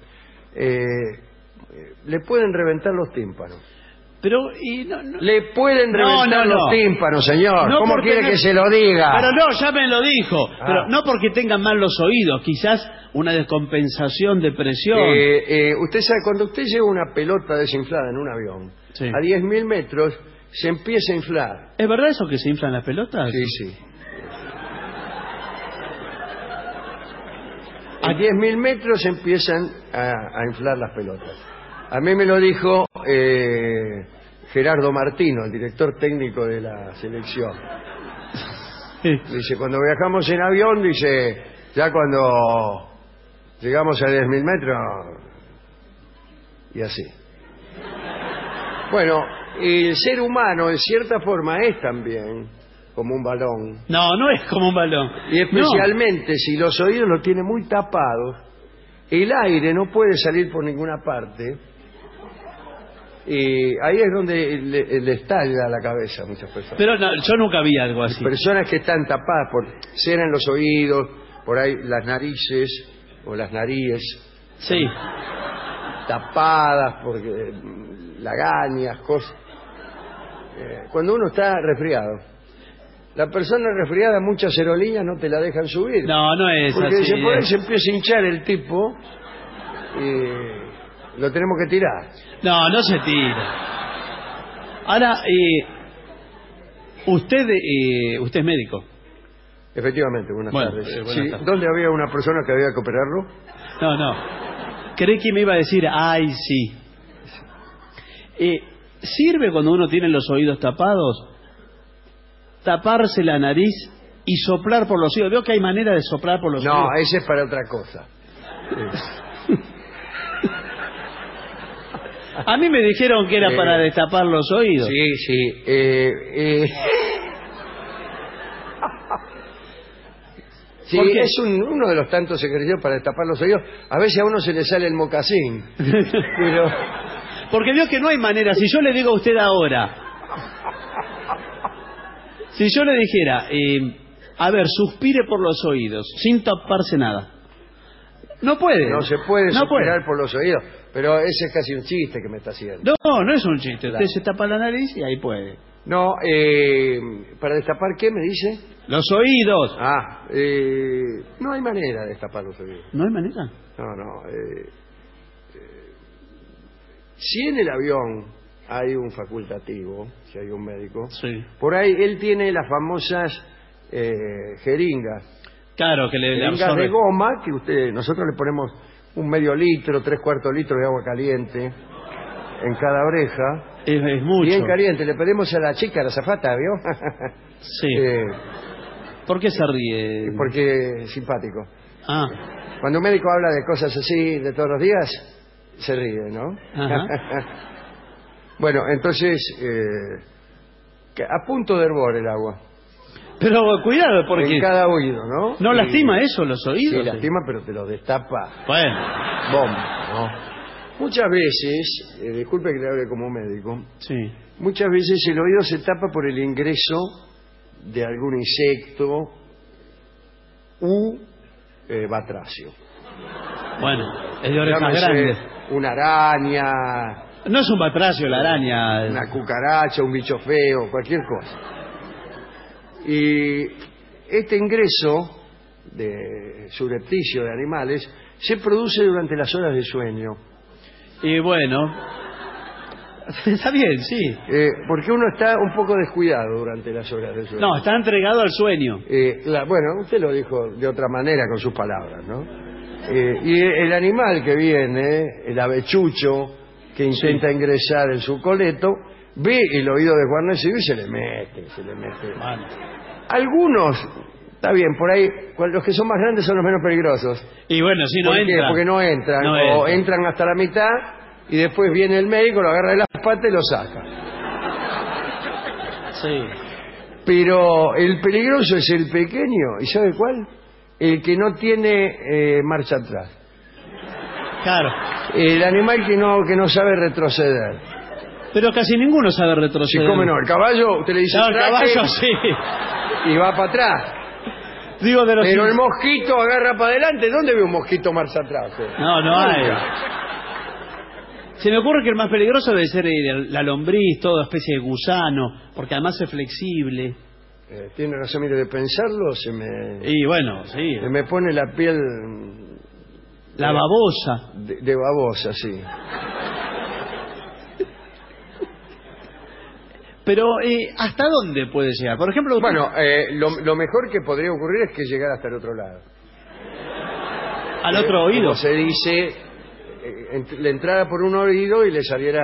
le pueden reventar los tímpanos. Pero, le pueden reventar los tímpanos, señor. No, ¿Cómo quiere que se lo diga? Pero no, ya me lo dijo. Pero no porque tengan mal los oídos, quizás una descompensación de presión. Usted sabe, cuando usted lleva una pelota desinflada en un avión, sí, a 10.000 metros se empieza a inflar. ¿Es verdad eso que se inflan las pelotas? Sí. A 10.000 metros se empiezan a inflar las pelotas. A mí me lo dijo Gerardo Martino, el director técnico de la selección. Dice, cuando viajamos en avión, dice, ya cuando llegamos a 10.000 metros, y así. Bueno, el ser humano, en cierta forma, es también como un balón. No es como un balón. Y especialmente si los oídos los tiene muy tapados, el aire no puede salir por ninguna parte. Y ahí es donde le estalla la cabeza a muchas personas. Pero yo nunca vi algo así. Personas que están tapadas por cera en los oídos, por ahí las narices o las narices. Sí. Tapadas porque lagañas, cosas. Cuando uno está resfriado, la persona resfriada, muchas aerolíneas no te la dejan subir. No es porque así. Porque por ahí se empieza a hinchar el tipo y lo tenemos que tirar. No se tira. Ahora, usted es médico. Efectivamente, buenas tardes. Buenas tardes. ¿Dónde había una persona que había que operarlo? No. Creí que me iba a decir, ay, sí. ¿Sirve cuando uno tiene los oídos tapados taparse la nariz y soplar por los oídos? Veo que hay manera de soplar por los oídos. No, ese es para otra cosa. A mí me dijeron que era para destapar los oídos. Sí. Sí, es uno de los tantos ejercicios para destapar los oídos. A veces a uno se le sale el mocasín. Pero... Porque veo que no hay manera. Si yo le digo a usted ahora, si yo le dijera, a ver, suspire por los oídos, sin taparse nada. No puede. No se puede suspirar por los oídos. Pero ese es casi un chiste que me está haciendo. No es un chiste. Usted se tapa la nariz y ahí puede. No, ¿para destapar qué me dice? Los oídos. No hay manera de destapar los oídos. ¿No hay manera? No. Si en el avión hay un facultativo, si hay un médico. Sí. Por ahí él tiene las famosas jeringas. Claro, que le Jeringas absorbe. de goma que nosotros le ponemos un medio litro, 3/4 litro de agua caliente en cada oreja. Es mucho. Bien caliente. Le pedimos a la chica, a la azafata, ¿vio? Sí. ¿Por qué se ríe? Porque es simpático. Ah. Cuando un médico habla de cosas así de todos los días, se ríe, ¿no? Ajá. Bueno, entonces, a punto de hervor el agua. Pero cuidado, porque... En cada oído, ¿no? ¿No lastima eso los oídos? Sí, lastima, pero te lo destapa. Bueno. Bomba, ¿no? Muchas veces, disculpe que le hable como médico, sí. Muchas veces el oído se tapa por el ingreso de algún insecto u batracio. Bueno, es de orejas Llámese grandes. Una araña. No es un batracio la araña. Una cucaracha, un bicho feo, cualquier cosa. Y este ingreso de subrepticio de animales se produce durante las horas de sueño. Y bueno, está bien, sí. Porque uno está un poco descuidado durante las horas de sueño. No, está entregado al sueño. Bueno, usted lo dijo de otra manera con sus palabras, ¿no? Y el animal que viene, el avechucho, que intenta ingresar en su coleto, ve el oído desguarnecido y se le mete. Vale. Algunos, está bien, por ahí, los que son más grandes son los menos peligrosos. Y bueno, si no ¿Por qué? entran. Porque no entran, o entran hasta la mitad y después viene el médico, lo agarra de las patas y lo saca. Sí. Pero el peligroso es el pequeño, ¿y sabe cuál? El que no tiene marcha atrás. Claro. El animal que no sabe retroceder. Pero casi ninguno sabe retroceder. Sí, cómo no, el caballo, usted le dice claro, el traje, caballo sí. Y va para atrás. Digo de los Pero el mosquito agarra para adelante. ¿Dónde ve un mosquito marcha atrás? No hay. Se me ocurre que el más peligroso debe ser la lombriz, toda especie de gusano, porque además es flexible. Tiene razón, mire, de pensarlo Y bueno, sí. se me pone la piel... La babosa. De babosa, sí. Pero, ¿hasta dónde puede llegar? Por ejemplo... Bueno, lo mejor que podría ocurrir es que llegara hasta el otro lado. ¿Al otro oído? Como se dice, le entrara por un oído y le saliera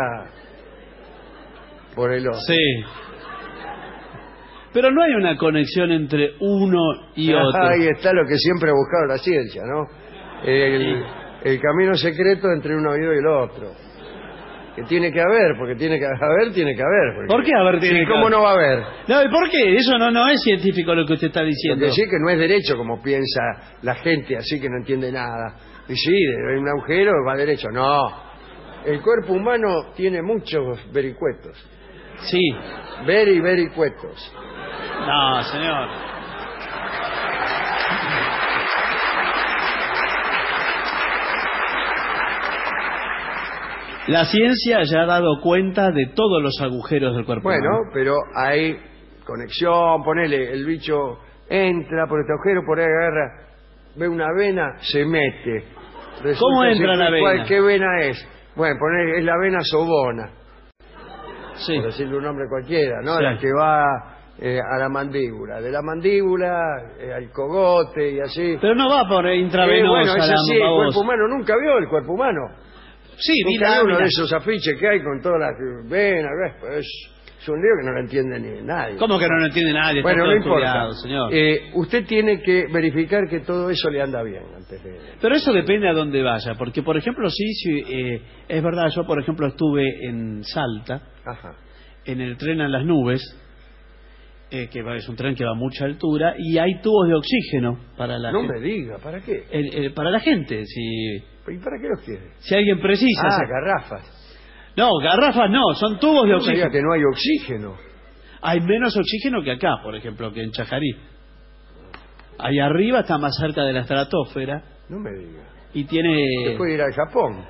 por el otro. Sí. Pero no hay una conexión entre uno y otro. Ahí está lo que siempre ha buscado la ciencia, ¿no? El camino secreto entre un oído y el otro. Que tiene que haber, porque tiene que haber. ¿Por qué haber tiene que haber? ¿Cómo no va a haber? No, ¿y por qué? Eso no es científico lo que usted está diciendo. Lo que sí que no es derecho como piensa la gente así que no entiende nada. Y sí, hay un agujero, va derecho. No. El cuerpo humano tiene muchos vericuetos. Sí. Vericuetos. No, señor. La ciencia ya ha dado cuenta de todos los agujeros del cuerpo humano. Bueno, pero hay conexión, ponele, el bicho entra por este agujero, por ahí agarra, ve una vena, se mete. Resulta ¿Cómo entra la vena? ¿Qué vena es? Bueno, ponele, es la vena sobona. Sí. Por decirle un nombre cualquiera, ¿no? Sí. La que va a la mandíbula. De la mandíbula al cogote y así. Pero no va por intravenosa. Bueno, es así, el cuerpo humano. ¿Nunca vio el cuerpo humano? Sí, vi uno de esos afiches que hay con todas las venas. Es un lío que no lo entiende ni nadie. ¿Cómo que no lo entiende nadie? Bueno, no importa. Señor. Usted tiene que verificar que todo eso le anda bien antes de... Pero eso depende a dónde vaya, porque por ejemplo, sí, es verdad, yo por ejemplo estuve en Salta, Ajá. en el tren a las nubes, que es un tren que va a mucha altura, y hay tubos de oxígeno para la gente. No me diga, ¿para qué? Para la gente, si... ¿Y para qué los quiere? Si alguien precisa. Garrafas. No, garrafas no, son tubos de oxígeno. No me diga que no hay oxígeno. Hay menos oxígeno que acá, por ejemplo, que en Chajarí. Ahí arriba está más cerca de la estratosfera. No me diga. Y tiene... Se puede ir al Japón.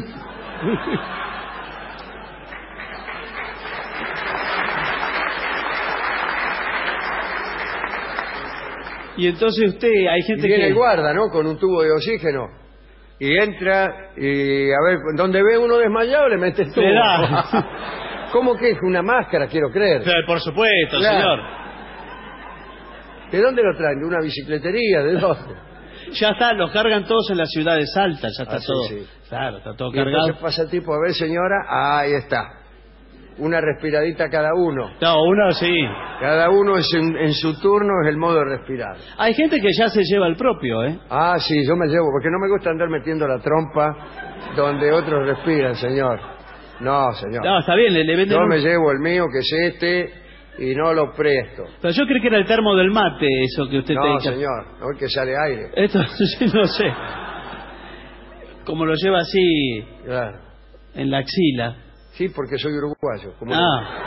Y entonces hay gente viene que... el guarda, ¿no? Con un tubo de oxígeno. Y entra y a ver, donde ve uno desmayado le mete el tubo. ¿Cómo que es una máscara? Quiero creer. Pero, por supuesto, Claro. señor. ¿De dónde lo traen? ¿De una bicicletería? ¿De dónde? Ya está, los cargan todos en las ciudades altas, ya está Sí, todo. sí. Claro, está todo Y cargado. entonces pasa el tipo, a ver señora, ahí está. Una respiradita cada uno. No, uno sí. Cada uno es en su turno es el modo de respirar. Hay gente que ya se lleva el propio, ¿eh? Ah, sí, yo me llevo, porque no me gusta andar metiendo la trompa donde otros respiran, señor. No, señor. No, está bien, le venden Yo un... me llevo el mío, que es este, y no lo presto. Pero yo creo que era el termo del mate, eso que usted te No, dice. señor, no es que sale aire. Esto sí, no sé. Como lo lleva así Claro. en la axila. Sí, porque soy uruguayo. Como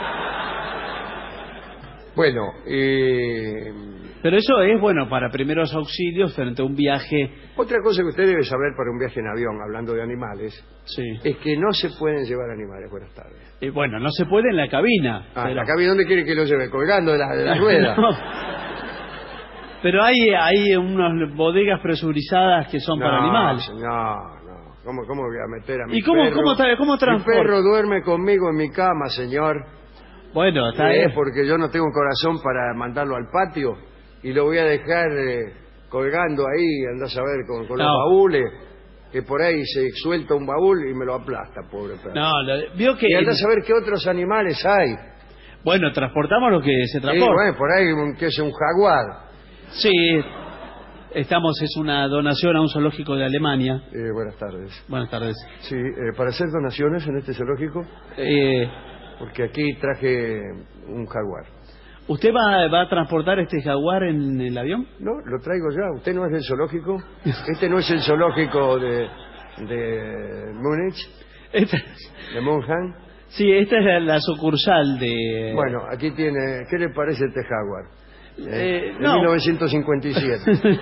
Bueno, pero eso es bueno para primeros auxilios frente a un viaje. otra cosa que usted debe saber para un viaje en avión, hablando de animales, Sí. es que no se pueden llevar animales. Buenas tardes. Bueno, no se puede en la cabina. Ah, pero... la cabina, ¿dónde quiere que lo lleve? Colgando de la rueda. No. Pero hay unas bodegas presurizadas que son para animales. No. ¿Cómo voy a meter a mi ¿Y cómo perro? cómo Mi transporta? perro duerme conmigo en mi cama, señor. Bueno, está bien. Porque yo no tengo un corazón para mandarlo al patio y lo voy a dejar colgando ahí, andás a ver, con los baúles, que por ahí se suelta un baúl y me lo aplasta, pobre perro. No, vio que... Y andás a ver qué otros animales hay. Bueno, transportamos lo que se Sí, transporta. bueno, por ahí que es un jaguar. Sí, es una donación a un zoológico de Alemania. Buenas tardes. Buenas tardes. Sí, para hacer donaciones en este zoológico, porque aquí traje un jaguar. ¿Usted va a transportar este jaguar en el avión? No, lo traigo ya. ¿Usted no es del zoológico? Este no es el zoológico de Múnich, de Mannheim. Sí, esta es la sucursal de... Bueno, aquí tiene... ¿Qué le parece este jaguar? De no. 1957.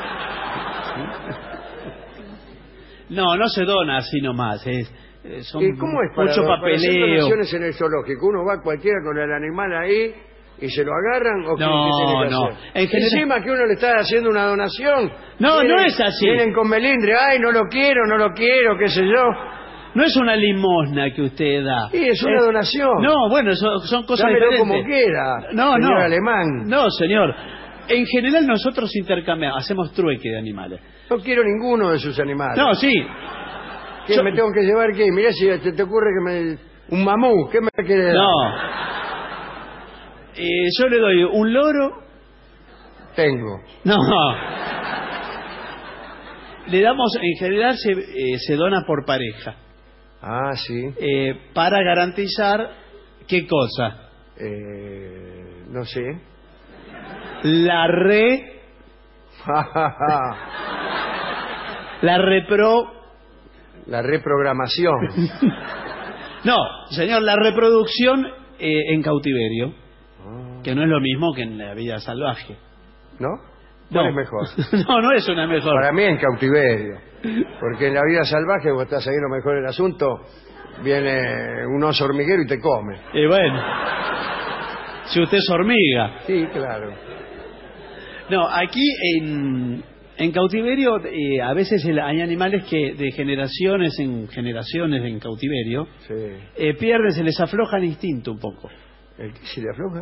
No se dona así nomás. Son ¿Y cómo es para mucho hacer papeleo? donaciones en el zoológico? ¿Uno va cualquiera con el animal ahí y se lo agarran o qué tiene que hacer? Encima que uno le está haciendo una donación. No es así. Vienen con melindre, ay, no lo quiero, qué sé yo. No es una limosna que usted da. Sí, es una donación. No, bueno, son cosas Dámelo diferentes. como quiera, señor alemán. No, señor. En general nosotros intercambiamos, hacemos trueque de animales. No quiero ninguno de sus animales. No, sí. ¿Qué me tengo que llevar? ¿Qué? Mirá si te ocurre que un mamú, ¿qué me quiere dar? No. Yo le doy un loro. Tengo. No. Le damos, en general se dona por pareja. Ah, sí. Para garantizar, ¿qué cosa? No sé. La reprogramación. No, señor, la reproducción en cautiverio, que no es lo mismo que en la vida salvaje. ¿No? No. ¿Cuál es mejor? No es una mejor. Para mí en cautiverio. Porque en la vida salvaje, vos estás siguiendo mejor el asunto, viene un oso hormiguero y te come. Y bueno, si usted es hormiga. Sí, claro. No, aquí en cautiverio a veces hay animales que de generaciones en cautiverio pierden, se les afloja el instinto un poco. ¿El qué se le afloja?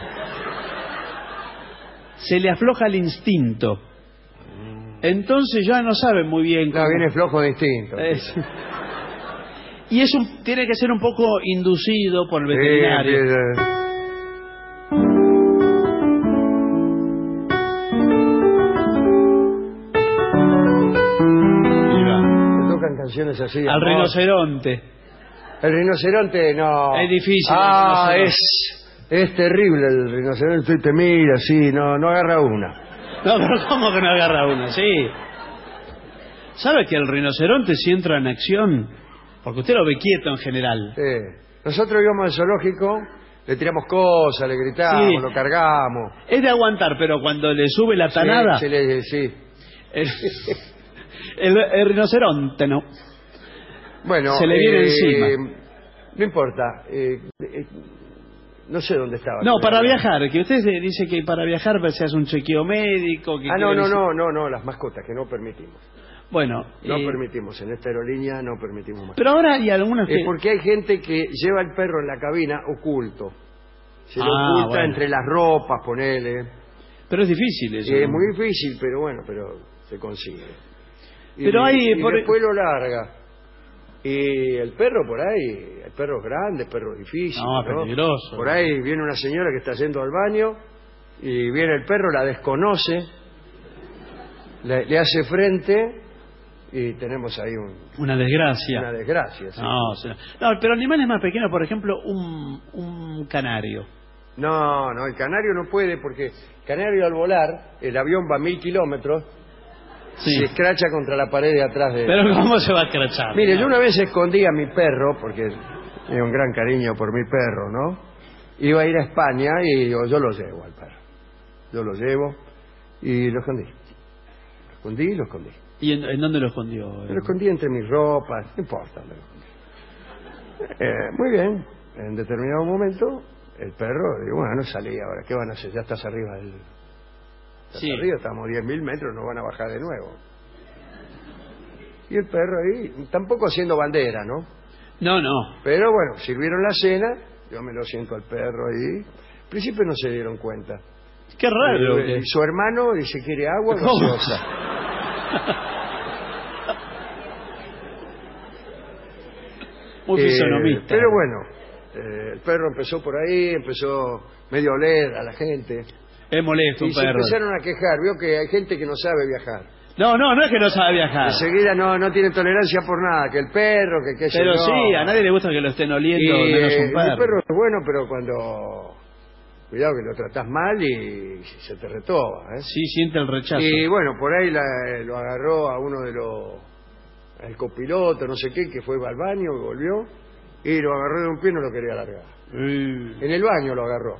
Se le afloja el instinto. Entonces ya no saben muy bien cómo... No, viene flojo de instinto. Y tiene que ser un poco inducido por el veterinario. Me tocan canciones así. Al rinoceronte. El rinoceronte, no. Es difícil. Es terrible el rinoceronte. Te mira así, no agarra una. No, pero ¿cómo que no agarra una? Sí. ¿Sabe que el rinoceronte si entra en acción? Porque usted lo ve quieto en general. Sí. Nosotros íbamos al zoológico, le tiramos cosas, le gritamos, Sí. lo cargamos. Es de aguantar, pero cuando le sube la tanada... Sí. El rinoceronte, ¿no? Bueno, se le viene encima. No importa. No sé dónde estaba. No, para viajar, que usted dice que para viajar se hace un chequeo médico. Que no, las mascotas, que no permitimos. Bueno, no permitimos, en esta aerolínea no permitimos más. Pero ahora hay algunas que... porque hay gente que lleva el perro en la cabina oculto. Se lo oculta entre las ropas, ponele. Pero es difícil eso. Es muy difícil, pero bueno, pero se consigue. Pero después lo larga. Y el perro por ahí, hay perros grandes, perros difíciles. No, peligroso. Por ahí viene una señora que está yendo al baño y viene el perro, la desconoce, le hace frente y tenemos ahí una desgracia. Una desgracia, sí. No, pero animales más pequeños, por ejemplo, un canario. No, el canario no puede porque el canario al volar, el avión va a 1000 kilómetros, se escracha contra la pared de atrás de... Pero ¿cómo se va a escrachar? Mire, yo una vez escondí a mi perro, porque tenía un gran cariño por mi perro, ¿no? Iba a ir a España y digo, yo lo llevo al perro. Yo lo llevo y lo escondí. Lo escondí. ¿Y en dónde lo escondió? Lo escondí entre mis ropas, no importa. Muy bien, en determinado momento, el perro, digo, bueno, no salí ahora, ¿qué van a hacer? Ya estás arriba del... arriba, estamos 10.000 metros, nos van a bajar de nuevo. Y el perro ahí, tampoco haciendo bandera, ¿no? No. Pero bueno, sirvieron la cena, yo me lo siento al perro ahí. Al principio no se dieron cuenta. Qué raro. Y su hermano dice, ¿quiere agua o gaseosa? Muy fisonomista. Pero bueno, el perro empezó por ahí, empezó medio a oler a la gente. Es molesto un perro. Y se empezaron a quejar. Vio que hay gente que no sabe viajar. No es que no sabe viajar. Enseguida no tiene tolerancia por nada. Que el perro, que pero sí, a nadie le gusta que lo estén oliendo, menos un perro. El perro es bueno, pero cuando... Cuidado que lo tratás mal y se te retoba, ¿eh? Sí, siente el rechazo. Y bueno, por ahí lo agarró a uno de el copiloto, no sé qué, que fue al baño y volvió. Y lo agarró de un pie y no lo quería largar. En el baño lo agarró.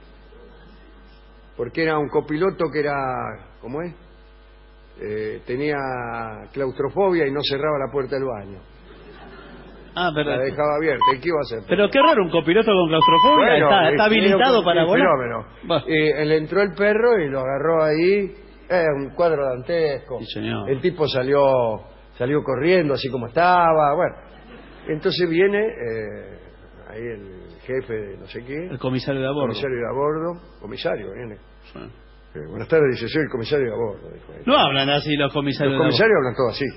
Porque era un copiloto que era... ¿Cómo es? Tenía claustrofobia y no cerraba la puerta del baño. Pero... La dejaba abierta. ¿Y qué iba a hacer? Pero qué raro, un copiloto con claustrofobia. Bueno, está habilitado para volar. Le entró el perro y lo agarró ahí. Un cuadro dantesco. Sí, señor. El tipo salió corriendo así como estaba. Bueno, entonces viene ahí el jefe de no sé qué. El comisario de a bordo. Comisario viene. Sí. Buenas tardes, dice, soy el comisario de a bordo. No hablan así los comisarios. Los comisarios hablan todos así.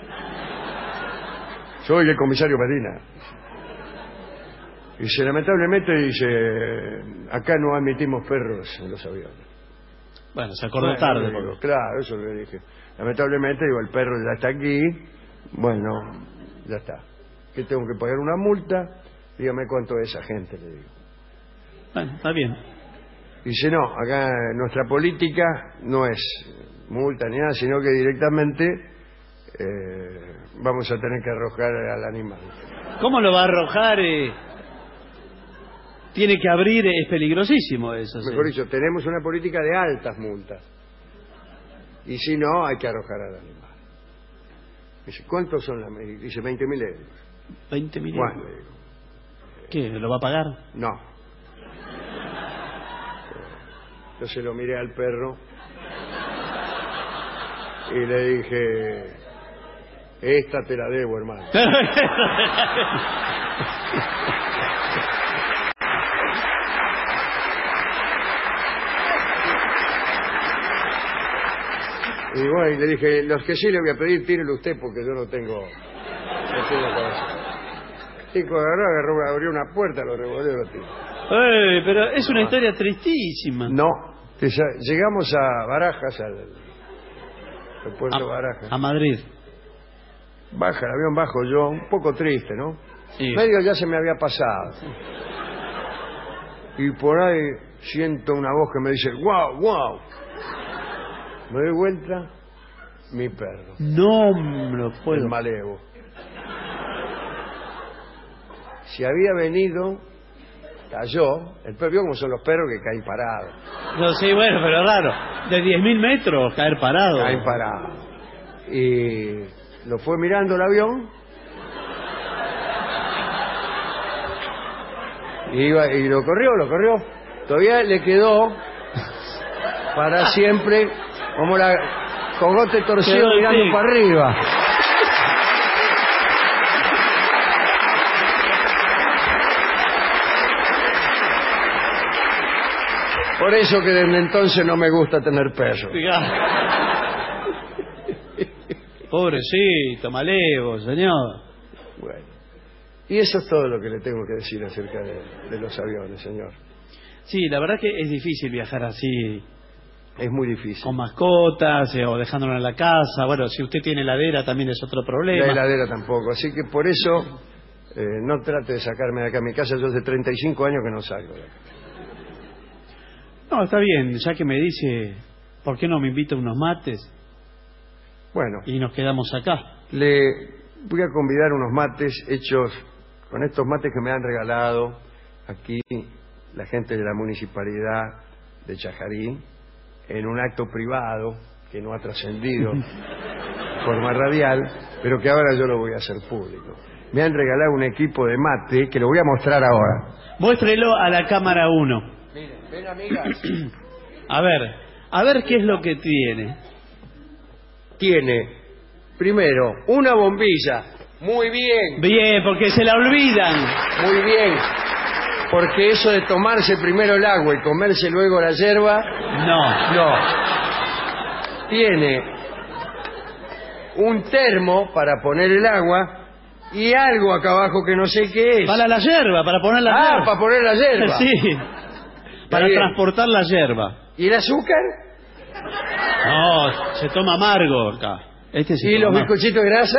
Soy el comisario Medina. Dice, lamentablemente, acá no admitimos perros en los aviones. Bueno, se acordó tarde. Claro, eso le dije. Lamentablemente, el perro ya está aquí. Bueno, ya está. ¿Qué tengo que pagar una multa? Dígame cuánto es esa gente, le digo. Bueno, está bien. Dice, no, acá nuestra política no es multa ni nada, sino que directamente vamos a tener que arrojar al animal. ¿Cómo lo va a arrojar? Tiene que abrir, es peligrosísimo eso. Mejor dicho, tenemos una política de altas multas. Y si no, hay que arrojar al animal. Dice, ¿cuántos son las medidas? Dice, 20.000 euros. 20.000 euros. Bueno, ¿qué? ¿Lo va a pagar? No. Entonces lo miré al perro y le dije, esta te la debo, hermano. Y bueno, y le dije, los que sí le voy a pedir, tírelo usted porque yo no tengo cabeza. Chico agarró, abrió una puerta, lo revolvió y lo tiró. Pero es una historia tristísima. No, llegamos a Barajas, al puerto Barajas. A Madrid. Baja el avión, bajo yo, un poco triste, ¿no? Sí. Medio ya se me había pasado. Y por ahí siento una voz que me dice, ¡guau, guau! Me doy vuelta, mi perro. No me lo puedo. El malevo. Si había venido, cayó. El perro, vio cómo son los perros que caen parados. No, sí, bueno, pero raro. De 10.000 metros, caer parado. Caen parados. Y lo fue mirando el avión. Y lo corrió. Todavía le quedó para siempre como cogote torcido Quedó mirando así. para arriba. Por eso que desde entonces no me gusta tener perro. Pobrecito, malevo, señor. Bueno, y eso es todo lo que le tengo que decir acerca de los aviones, señor. Sí, la verdad que es difícil viajar así. Es muy difícil. Con mascotas o dejándolo en la casa. Bueno, si usted tiene heladera también es otro problema. La heladera tampoco, así que por eso no trate de sacarme de acá a mi casa. Yo hace 35 años que no salgo de acá. No, está bien, ya que me dice, ¿por qué no me invita a unos mates? Bueno. Y nos quedamos acá. Le voy a convidar unos mates hechos con estos mates que me han regalado aquí la gente de la municipalidad de Chajarí en un acto privado que no ha trascendido de forma radial, pero que ahora yo lo voy a hacer público. Me han regalado un equipo de mate que lo voy a mostrar ahora. Muéstrelo a la cámara 1. Miren, ven amigas. A ver qué es lo que tiene. Tiene, primero, una bombilla. Muy bien. Bien, porque se la olvidan. Muy bien. Porque eso de tomarse primero el agua y comerse luego la yerba... No. Tiene un termo para poner el agua y algo acá abajo que no sé qué es. Para la yerba, para poner la yerba. Para poner la yerba. Sí. Para transportar la yerba. ¿Y el azúcar? No, se toma amargo acá. ¿Y los bizcochitos de grasa?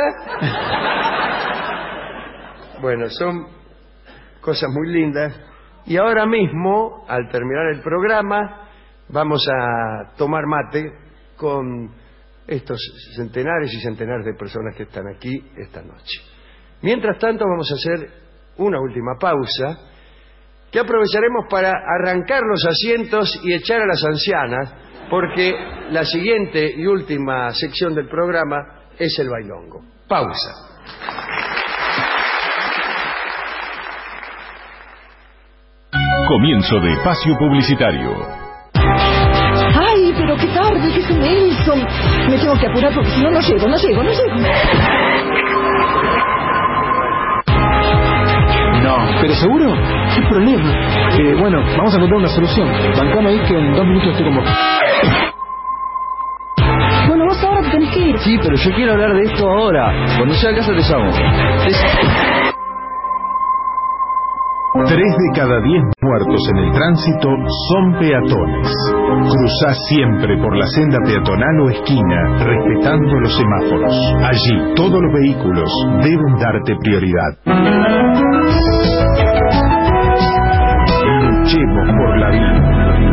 Bueno, son cosas muy lindas. Y ahora mismo, al terminar el programa, vamos a tomar mate con estos centenares y centenares de personas que están aquí esta noche. Mientras tanto, vamos a hacer una última pausa que aprovecharemos para arrancar los asientos y echar a las ancianas, porque la siguiente y última sección del programa es el bailongo. Pausa. Comienzo de espacio publicitario. ¡Ay, pero qué tarde, que se me hizo! Me tengo que apurar porque si no, no llego. No, ¿pero seguro? ¿Qué problema? Bueno, vamos a encontrar una solución. Bancame ahí que en 2 minutos estoy con vos. Bueno, vos ahora te tenés que ir. Sí, pero yo quiero hablar de esto ahora. Cuando llegue a casa te llamo. 3 de cada 10 muertos en el tránsito son peatones. Cruzá siempre por la senda peatonal o esquina, respetando los semáforos. Allí, todos los vehículos deben darte prioridad. Luchemos por la vida.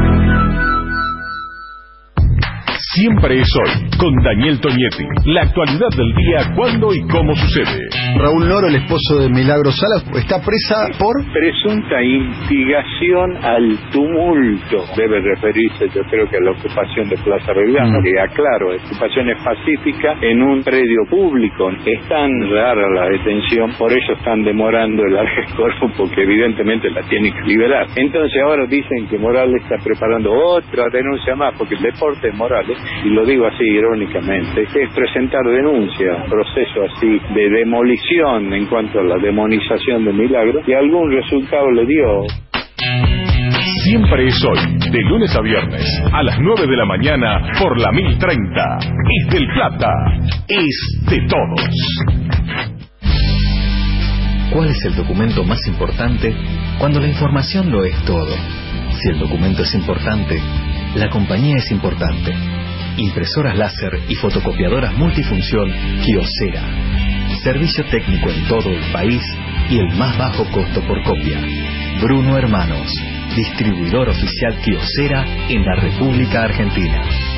Siempre es hoy, con Daniel Toñetti. La actualidad del día, cuándo y cómo sucede. Raúl Noro, el esposo de Milagro Salas, está presa por... Presunta instigación al tumulto. Debe referirse, yo creo, que a la ocupación de Plaza Belgrano, que aclaro, ocupación es pacífica en un predio público. Es tan rara la detención, por eso están demorando el habeas corpus, porque evidentemente la tienen que liberar. Entonces ahora dicen que Morales está preparando otra denuncia más, porque el deporte de Morales, y lo digo así irónicamente, es presentar denuncia, proceso así de demolición en cuanto a la demonización de Milagro, y algún resultado le dio. Siempre es hoy, de lunes a viernes, a las 9 de la mañana, por la 1030. Es del Plata, es de todos. ¿Cuál es el documento más importante cuando la información lo es todo? Si el documento es importante, la compañía es importante. Impresoras láser y fotocopiadoras multifunción Kyocera. Servicio técnico en todo el país y el más bajo costo por copia. Bruno Hermanos, distribuidor oficial Kyocera en la República Argentina.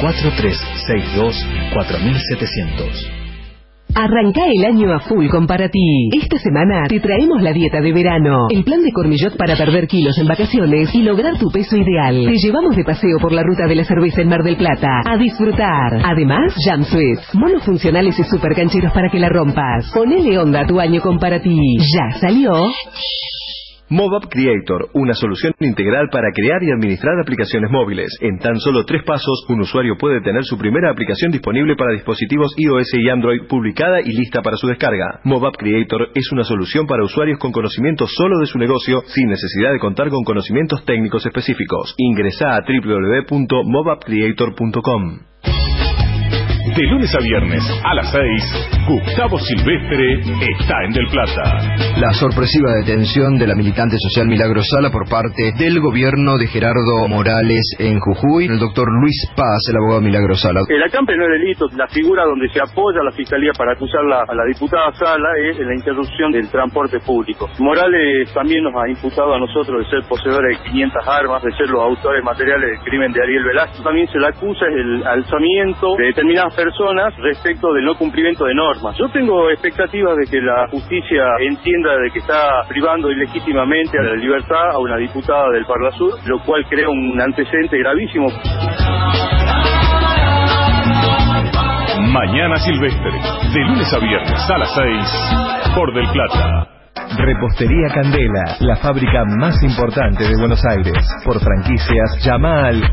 4362-4700. Arranca el año a full con Paraty. Esta semana te traemos la dieta de verano, el plan de Cormillot para perder kilos en vacaciones y lograr tu peso ideal. Te llevamos de paseo por la ruta de la cerveza en Mar del Plata a disfrutar. Además, Jam Sweets, monos funcionales y super cancheros para que la rompas. Ponele onda a tu año con Paraty. Ya salió MobApp Creator, una solución integral para crear y administrar aplicaciones móviles. En tan solo 3 pasos, un usuario puede tener su primera aplicación disponible para dispositivos iOS y Android, publicada y lista para su descarga. MobApp Creator es una solución para usuarios con conocimiento solo de su negocio, sin necesidad de contar con conocimientos técnicos específicos. Ingresá a www.mobappcreator.com. De lunes a viernes a las 6, Gustavo Silvestre está en Del Plata. La sorpresiva detención de la militante social Milagros Sala por parte del gobierno de Gerardo Morales en Jujuy. El doctor Luis Paz, el abogado de Milagros Sala. El acampe no es delito. La figura donde se apoya a la Fiscalía para acusarla a la diputada Sala es la interrupción del transporte público. Morales también nos ha imputado a nosotros de ser poseedores de 500 armas, de ser los autores materiales del crimen de Ariel Velázquez. También se le acusa el alzamiento de determinadas personas respecto del no cumplimiento de normas. Yo tengo expectativas de que la justicia entienda de que está privando ilegítimamente a la libertad a una diputada del Parlasur, lo cual crea un antecedente gravísimo. Mañana Silvestre, de lunes a viernes a las 6, por Del Plata. Repostería Candela, la fábrica más importante de Buenos Aires. Por franquicias, llama al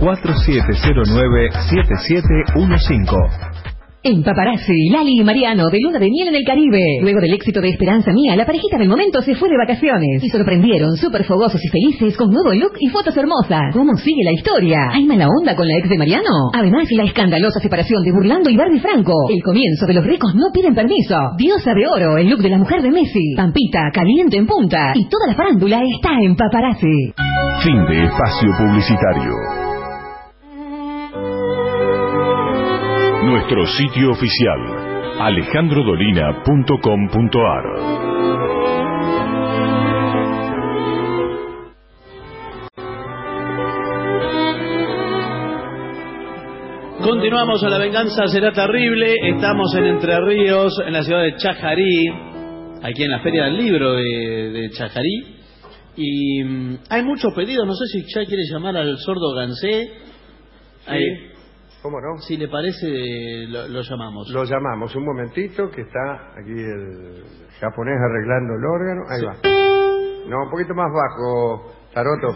4709-7715. En Paparazzi, Lali y Mariano, de luna de miel en el Caribe. Luego del éxito de Esperanza Mía, la parejita del momento se fue de vacaciones. Y sorprendieron, súper fogosos y felices, con nuevo look y fotos hermosas. ¿Cómo sigue la historia? ¿Hay mala onda con la ex de Mariano? Además, la escandalosa separación de Burlando y Barbie Franco. El comienzo de Los ricos no piden permiso. Diosa de oro, el look de la mujer de Messi. Pampita, caliente en punta. Y toda la farándula está en Paparazzi. Fin de espacio publicitario. Nuestro sitio oficial, alejandrodolina.com.ar. Continuamos a La Venganza Será Terrible. Estamos en Entre Ríos, en la ciudad de Chajarí, aquí en la Feria del Libro de Chajarí. Y hay muchos pedidos. No sé si ya quiere llamar al sordo Gansé. Sí. ¿Cómo no? Si le parece, lo llamamos. Lo llamamos, un momentito, que está aquí el japonés arreglando el órgano. Ahí va. No, un poquito más bajo, Taroto.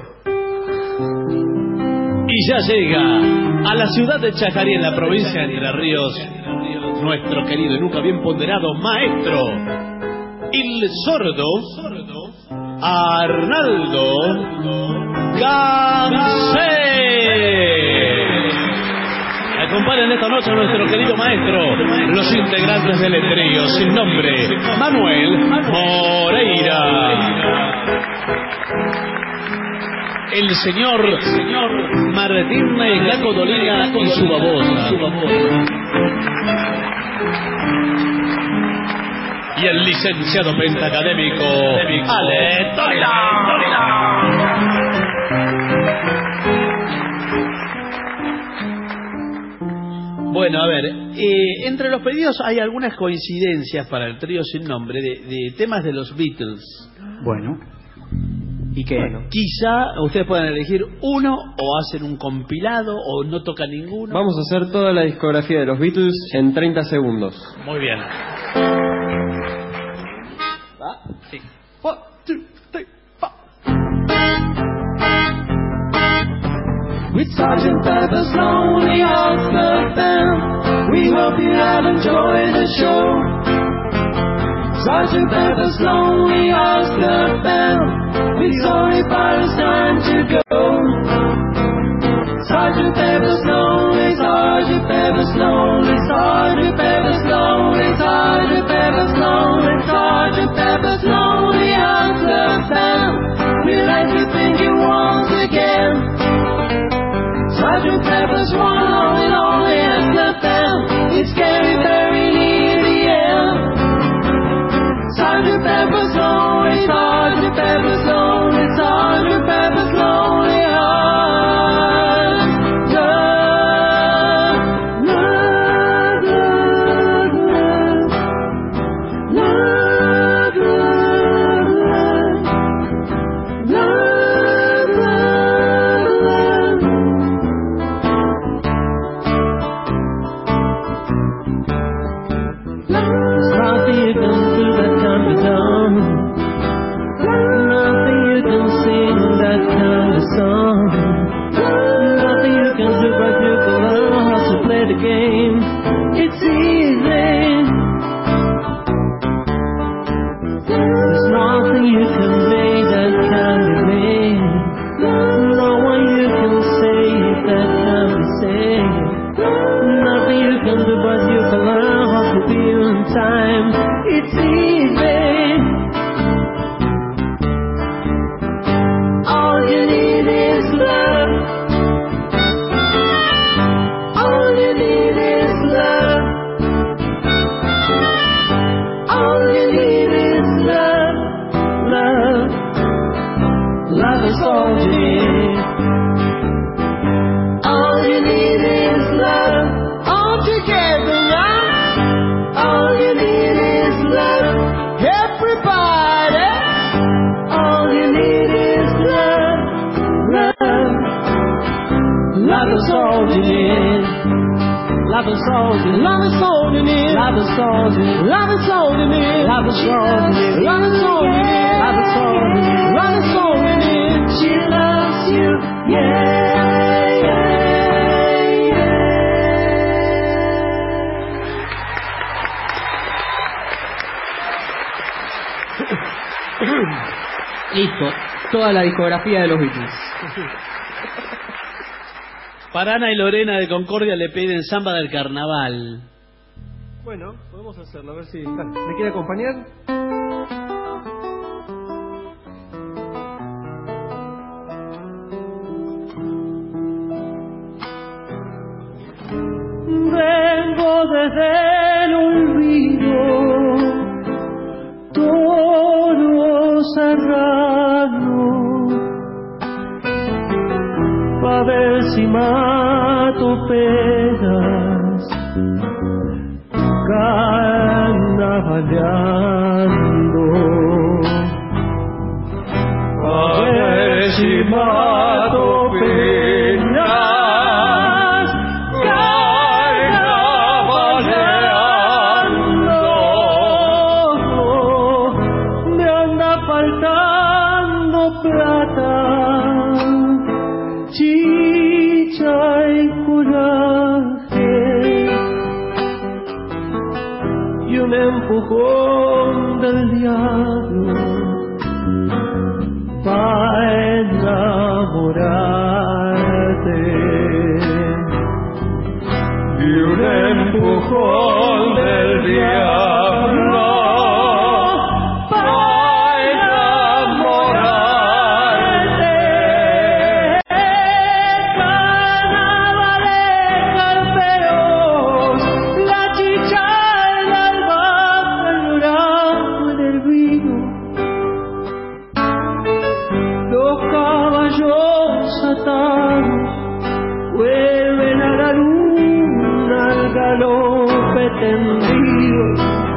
Y ya llega a la ciudad de Chajarí, en la provincia de Entre Ríos, nuestro querido y nunca bien ponderado maestro, el sordo Arnaldo Gansé. Acompañan esta noche a nuestro querido maestro, los integrantes del trío sin nombre, Manuel Moreira, el señor Martín Gaco Dolina y su babosa, y el licenciado pentacadémico Ale Dolina. Bueno, a ver, entre los pedidos hay algunas coincidencias para el trío sin nombre de temas de los Beatles. Bueno, ¿y qué? Bueno, quizá ustedes puedan elegir uno o hacen un compilado o no tocan ninguno. Vamos a hacer toda la discografía de los Beatles en 30 segundos. Muy bien. ¿Va? Sí. 1, 2, 3, 4. With Sgt. Pepper's Lonely Hearts Club Band, we hope you have enjoyed the show. Sgt. Pepper's Lonely Hearts Club Band, we're sorry but it's time to go. Sgt. Pepper's Lonely, Sgt. Pepper's Lonely, Sgt. Pepper's Lonely, Sgt. Pepper's Lonely, Sgt. Pepper's Lonely Hearts Club Band, we'd like to thank you once again. Sgt. Pepper's one lonely, lonely as the band. It's getting very near the end. Sgt. Pepper's lonely, Sgt. Pepper's lonely, Sgt. Pepper's lonely hearts. somebody. All you need is love, love. Love is all you need. Love is all you need. Love is all you need. Love is all you need. Love is all you need. Love is all you need. Love is all you need. Love is all you need. Love is all you need. She loves you, yeah, yeah, yeah. Listo, toda la discografía de los Beatles. Para Ana y Lorena de Concordia le piden Samba del Carnaval. Bueno, podemos hacerlo, a ver si... ¿Me quiere acompañar? Vengo desde el olvido, todo cerrado, pa' ver si mato penas, carnavaleando, pa' ver si mato penas, carnavaleando. Me anda faltando plata, chicha y coraje, y un empujón del diablo pa' enamorarte, y un empujón del diablo pa' enamorarte. Carnavales carperos, la chicha, el albahaca, el orango en el vino, los caballos atados vuelven a la luna al galope tendido,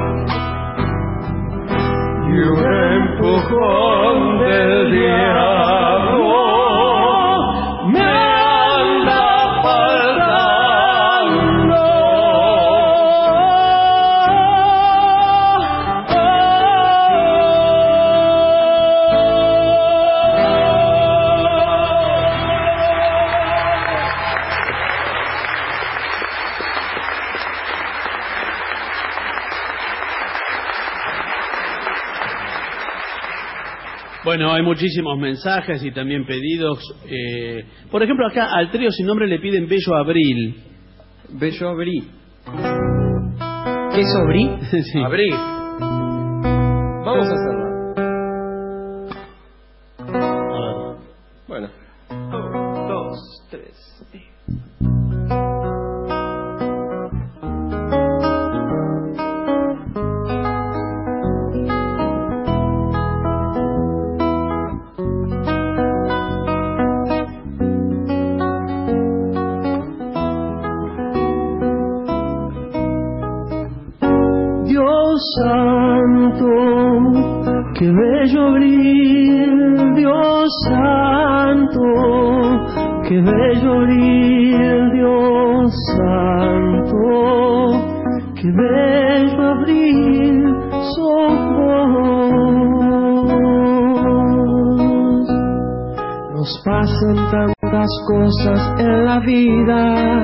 y un empujón del diablo me anda faltando. Bueno, hay muchísimos mensajes y también pedidos. Por ejemplo, acá al trío sin nombre le piden Bello Abril. Bello Abril. ¿Qué es Abril? Sí. Abril. Vamos a hacerla. Bueno. 1, 2, 3. Dios santo, qué bello abril, Dios santo, qué bello abril, Dios santo, qué bello abril somos. Nos pasan tantas cosas en la vida,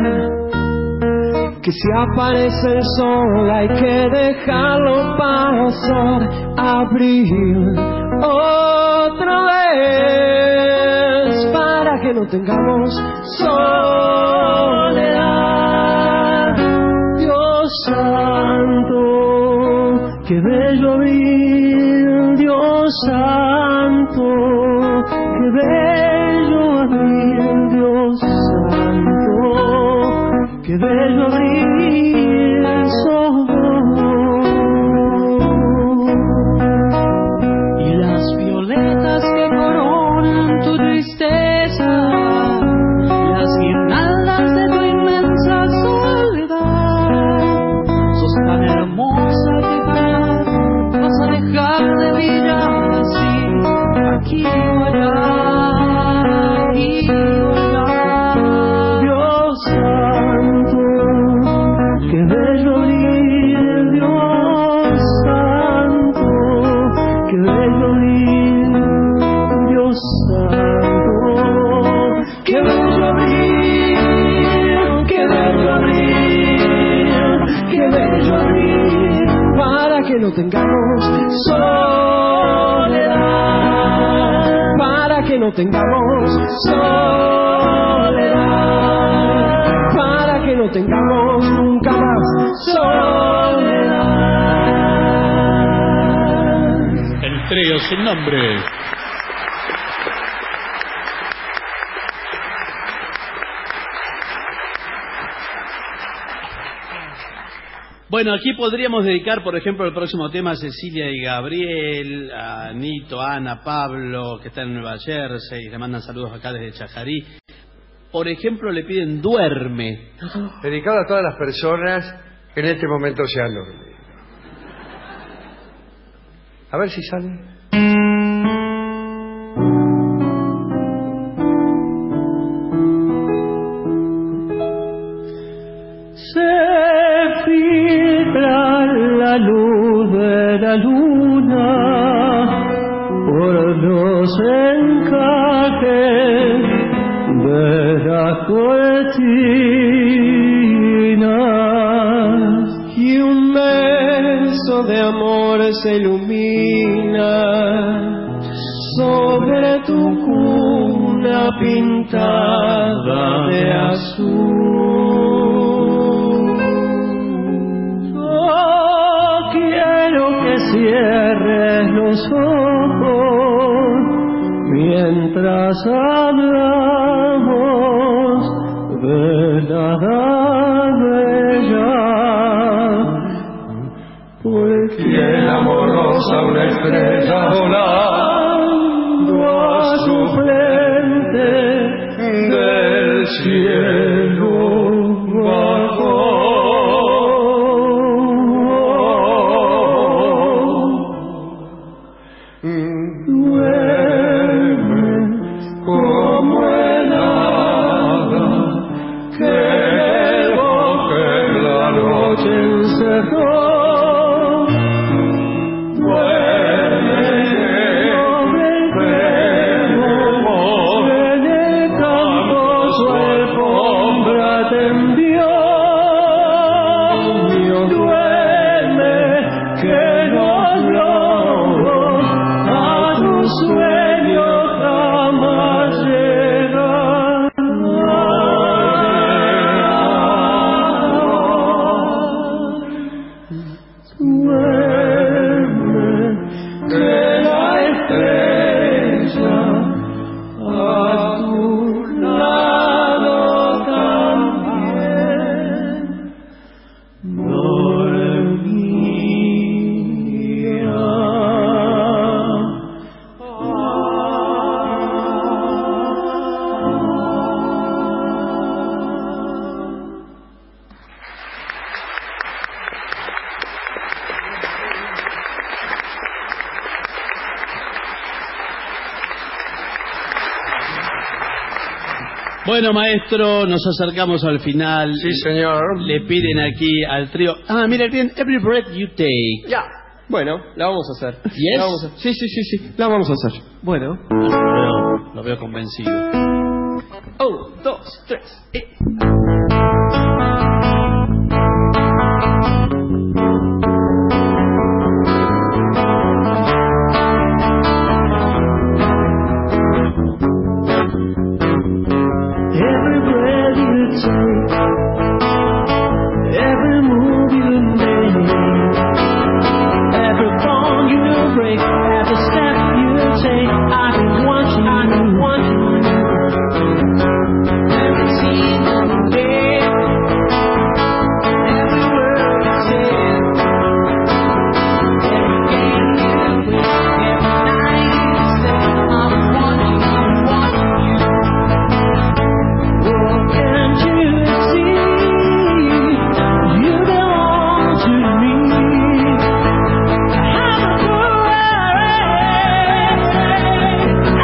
que si aparece el sol hay que dejarlo pasar. Abril otra vez, para que no tengamos soledad. Dios santo, qué bello abril, Dios santo, qué bello abril, Dios santo, qué bello abril somos. Y las violetas que coronan tu tristeza, las guirnaldas de tu inmensa soledad, sos tan hermosa que jamás vas a dejar de vivir. tengamos soledad, para que no tengamos soledad, para que no tengamos nunca más soledad. El trío sin nombre. Bueno, aquí podríamos dedicar, por ejemplo, el próximo tema a Cecilia y Gabriel, a Nito, Ana, Pablo, que están en Nueva Jersey, le mandan saludos acá desde Chajarí. Por ejemplo, le piden Duerme. Dedicado a todas las personas que en este momento se han dormido. A ver si sale. La luz de la luna por los encajes de las cortinas y un beso de amor se ilumina sobre tu cuna pintada de azul. Cierres los ojos mientras hablamos de nada bella, porque el amorosa una estrella volando a su frente del cielo bajó. Bueno, maestro, nos acercamos al final. Sí, señor. Le piden aquí al trío. Ah, mira, piden Every Breath You Take. Ya. Bueno, la vamos a hacer. ¿Yes? La vamos a... Sí, la vamos a hacer. Bueno. Lo veo convencido. 1, 2, 3. Every move you make, every bond you break, every step you take, I've been watching you. Every scene you did, every word you said, every game you played, every night you slept, I've been watching you. Oh, can't you see? You belong to me. I'm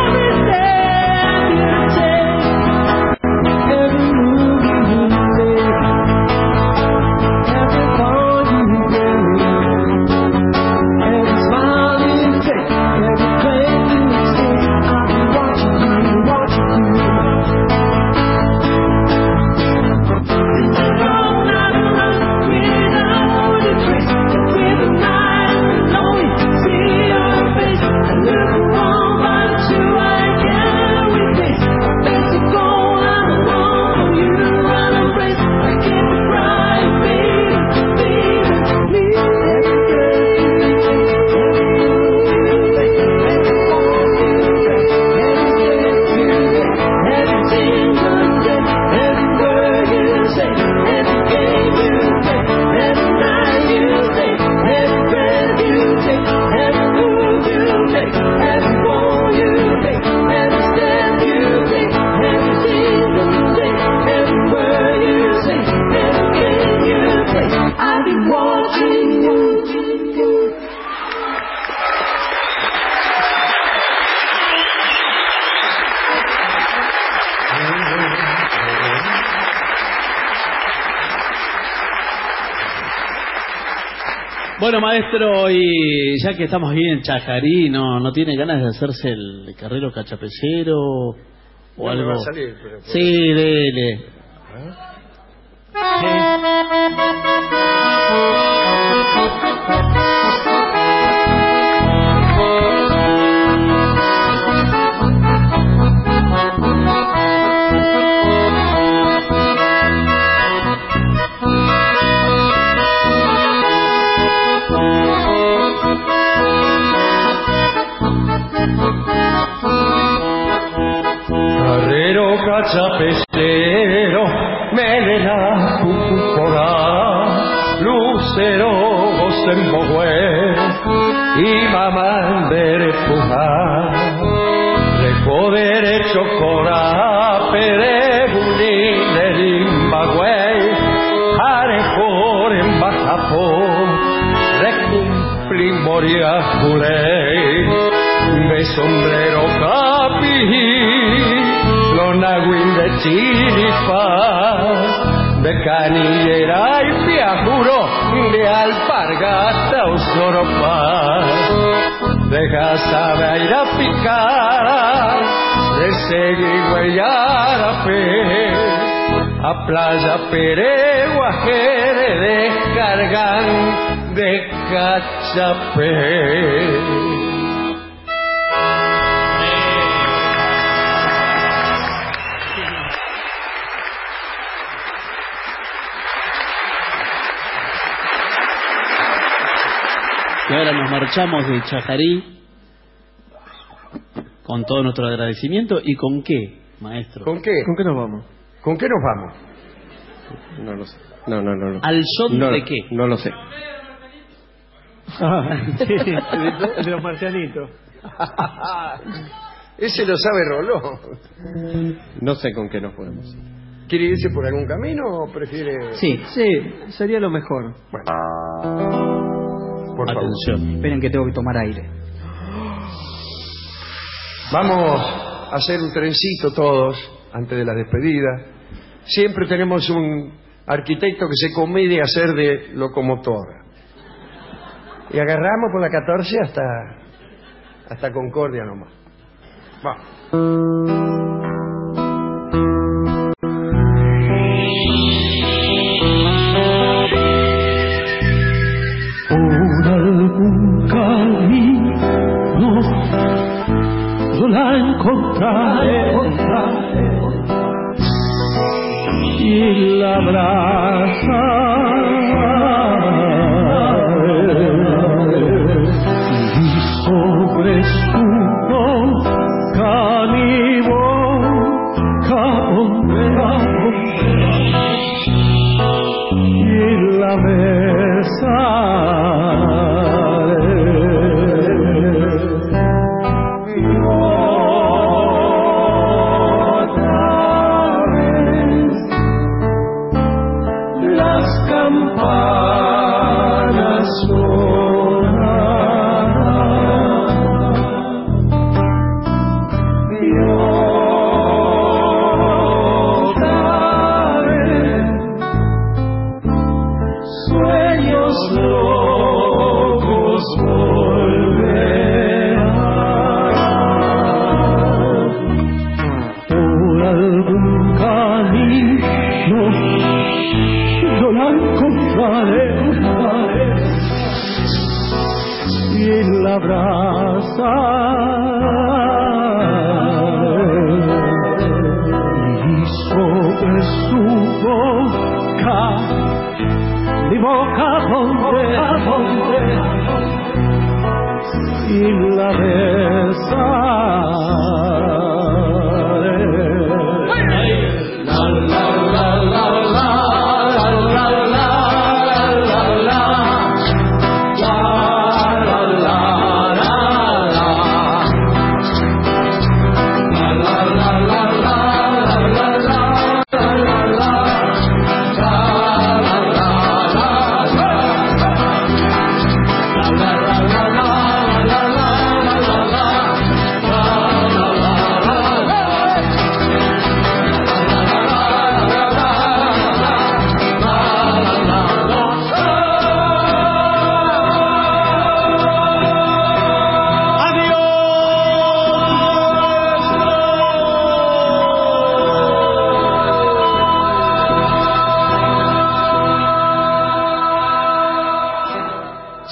Bueno, maestro, y ya que estamos aquí en Chajarí, ¿no tiene ganas de hacerse el carrero cachapecero o no algo? Me va a salir, pero... Sí, dele. Carrero cachapecero, melena cucurá, lucero gosembogué y mamá berepujá, reco derecho corá, pereguní de limbagüey, arejor en bajapó, recumpli moria culey, de sombrero capi. Lonagüín de chiripa, de canillera y piajuro, de alpargata o soropá, de gasaba ir a picar, de seguir a playa pereguajere, descargan de cachapé. Y ahora nos marchamos de Chajarí con todo nuestro agradecimiento. ¿Y con qué, maestro? ¿Con qué? ¿Con qué nos vamos? ¿Con qué nos vamos? No lo sé. No. ¿Al son de qué? No lo sé. Sí, de los marcianitos. Ese lo sabe Roló. No sé con qué nos podemos. ¿Quiere irse por algún camino o prefiere...? Sí, sería lo mejor. Bueno. Por Atención. Esperen que tengo que tomar aire. Vamos a hacer un trencito todos antes de la despedida. Siempre tenemos un arquitecto que se comide a hacer de locomotora. Y agarramos por la 14 hasta Concordia nomás. Va. Algún camino yo la encontraré y la abrazaré y sobre su boca mi boca y la besaré. Y sobre su boca, mi boca pondré y la besaré. La la la la la.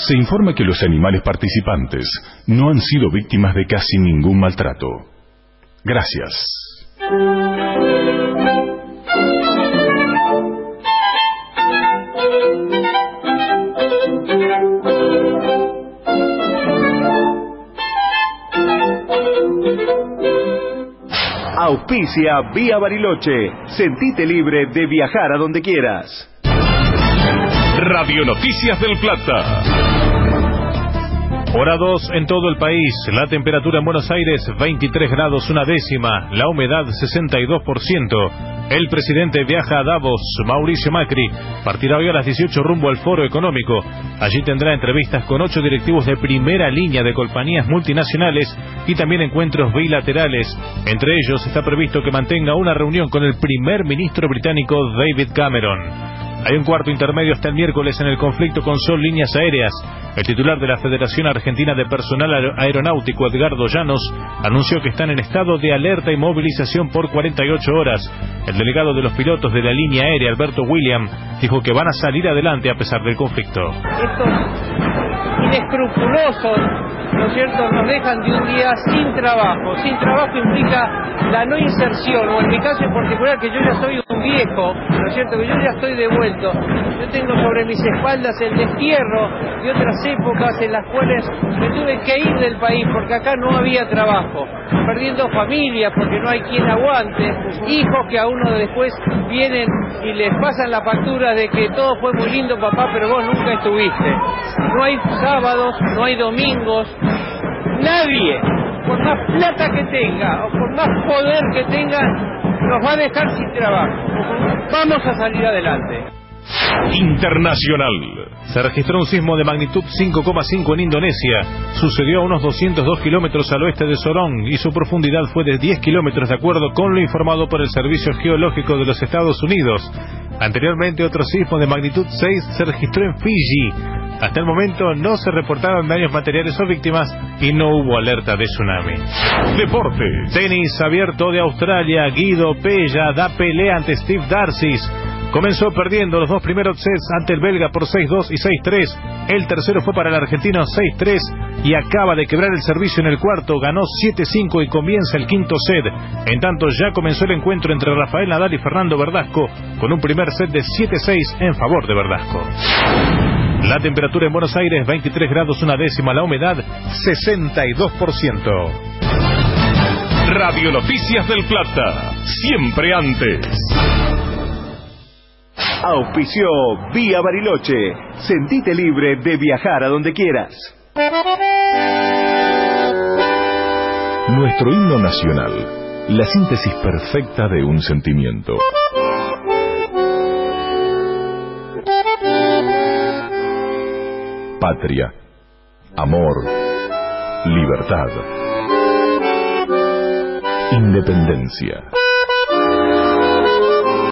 Se informa que los animales participantes no han sido víctimas de casi ningún maltrato. Gracias. Auspicia Vía Bariloche. Sentite libre de viajar a donde quieras. Radio Noticias del Plata. Hora 2 en todo el país. La temperatura en Buenos Aires 23 grados una décima. La humedad 62%. El presidente viaja a Davos. Mauricio Macri partirá hoy a las 18 rumbo al Foro Económico. Allí tendrá entrevistas con 8 directivos de primera línea de compañías multinacionales y también encuentros bilaterales. Entre ellos está previsto que mantenga una reunión con el primer ministro británico David Cameron. Hay un cuarto intermedio hasta el miércoles en el conflicto con Sol Líneas Aéreas. El titular de la Federación Argentina de Personal Aeronáutico, Edgardo Llanos, anunció que están en estado de alerta y movilización por 48 horas. El delegado de los pilotos de la línea aérea, Alberto William, dijo que van a salir adelante a pesar del conflicto. Estos inescrupulosos, ¿no es cierto?, nos dejan de un día sin trabajo. Sin trabajo implica la no inserción, o en mi caso en particular, que yo ya soy un viejo, ¿no es cierto?, que yo ya estoy devuelto. Yo tengo sobre mis espaldas el destierro de otras épocas en las cuales me tuve que ir del país porque acá no había trabajo, perdiendo familia porque no hay quien aguante, hijos que a uno después vienen y les pasan la factura de que todo fue muy lindo, papá, pero vos nunca estuviste. No hay sábados, no hay domingos, nadie, por más plata que tenga o por más poder que tenga, nos va a dejar sin trabajo. Vamos a salir adelante. Internacional. Se registró un sismo de magnitud 5,5 en Indonesia. Sucedió a unos 202 kilómetros al oeste de Sorong y su profundidad fue de 10 kilómetros, de acuerdo con lo informado por el Servicio Geológico de los Estados Unidos. Anteriormente, otro sismo de magnitud 6 se registró en Fiji. Hasta el momento no se reportaron daños materiales o víctimas y no hubo alerta de tsunami. Deportes. Tenis abierto de Australia. Guido Pella da pelea ante Steve Darcis. Comenzó perdiendo los dos primeros sets ante el belga por 6-2 y 6-3. El tercero fue para el argentino 6-3 y acaba de quebrar el servicio en el cuarto. Ganó 7-5 y comienza el quinto set. En tanto, ya comenzó el encuentro entre Rafael Nadal y Fernando Verdasco con un primer set de 7-6 en favor de Verdasco. La temperatura en Buenos Aires 23 grados una décima. La humedad 62%. Radio Noticias del Plata. Siempre antes. Auspició Vía Bariloche. Sentite libre de viajar a donde quieras. Nuestro himno nacional, la síntesis perfecta de un sentimiento. Patria, amor, libertad, independencia.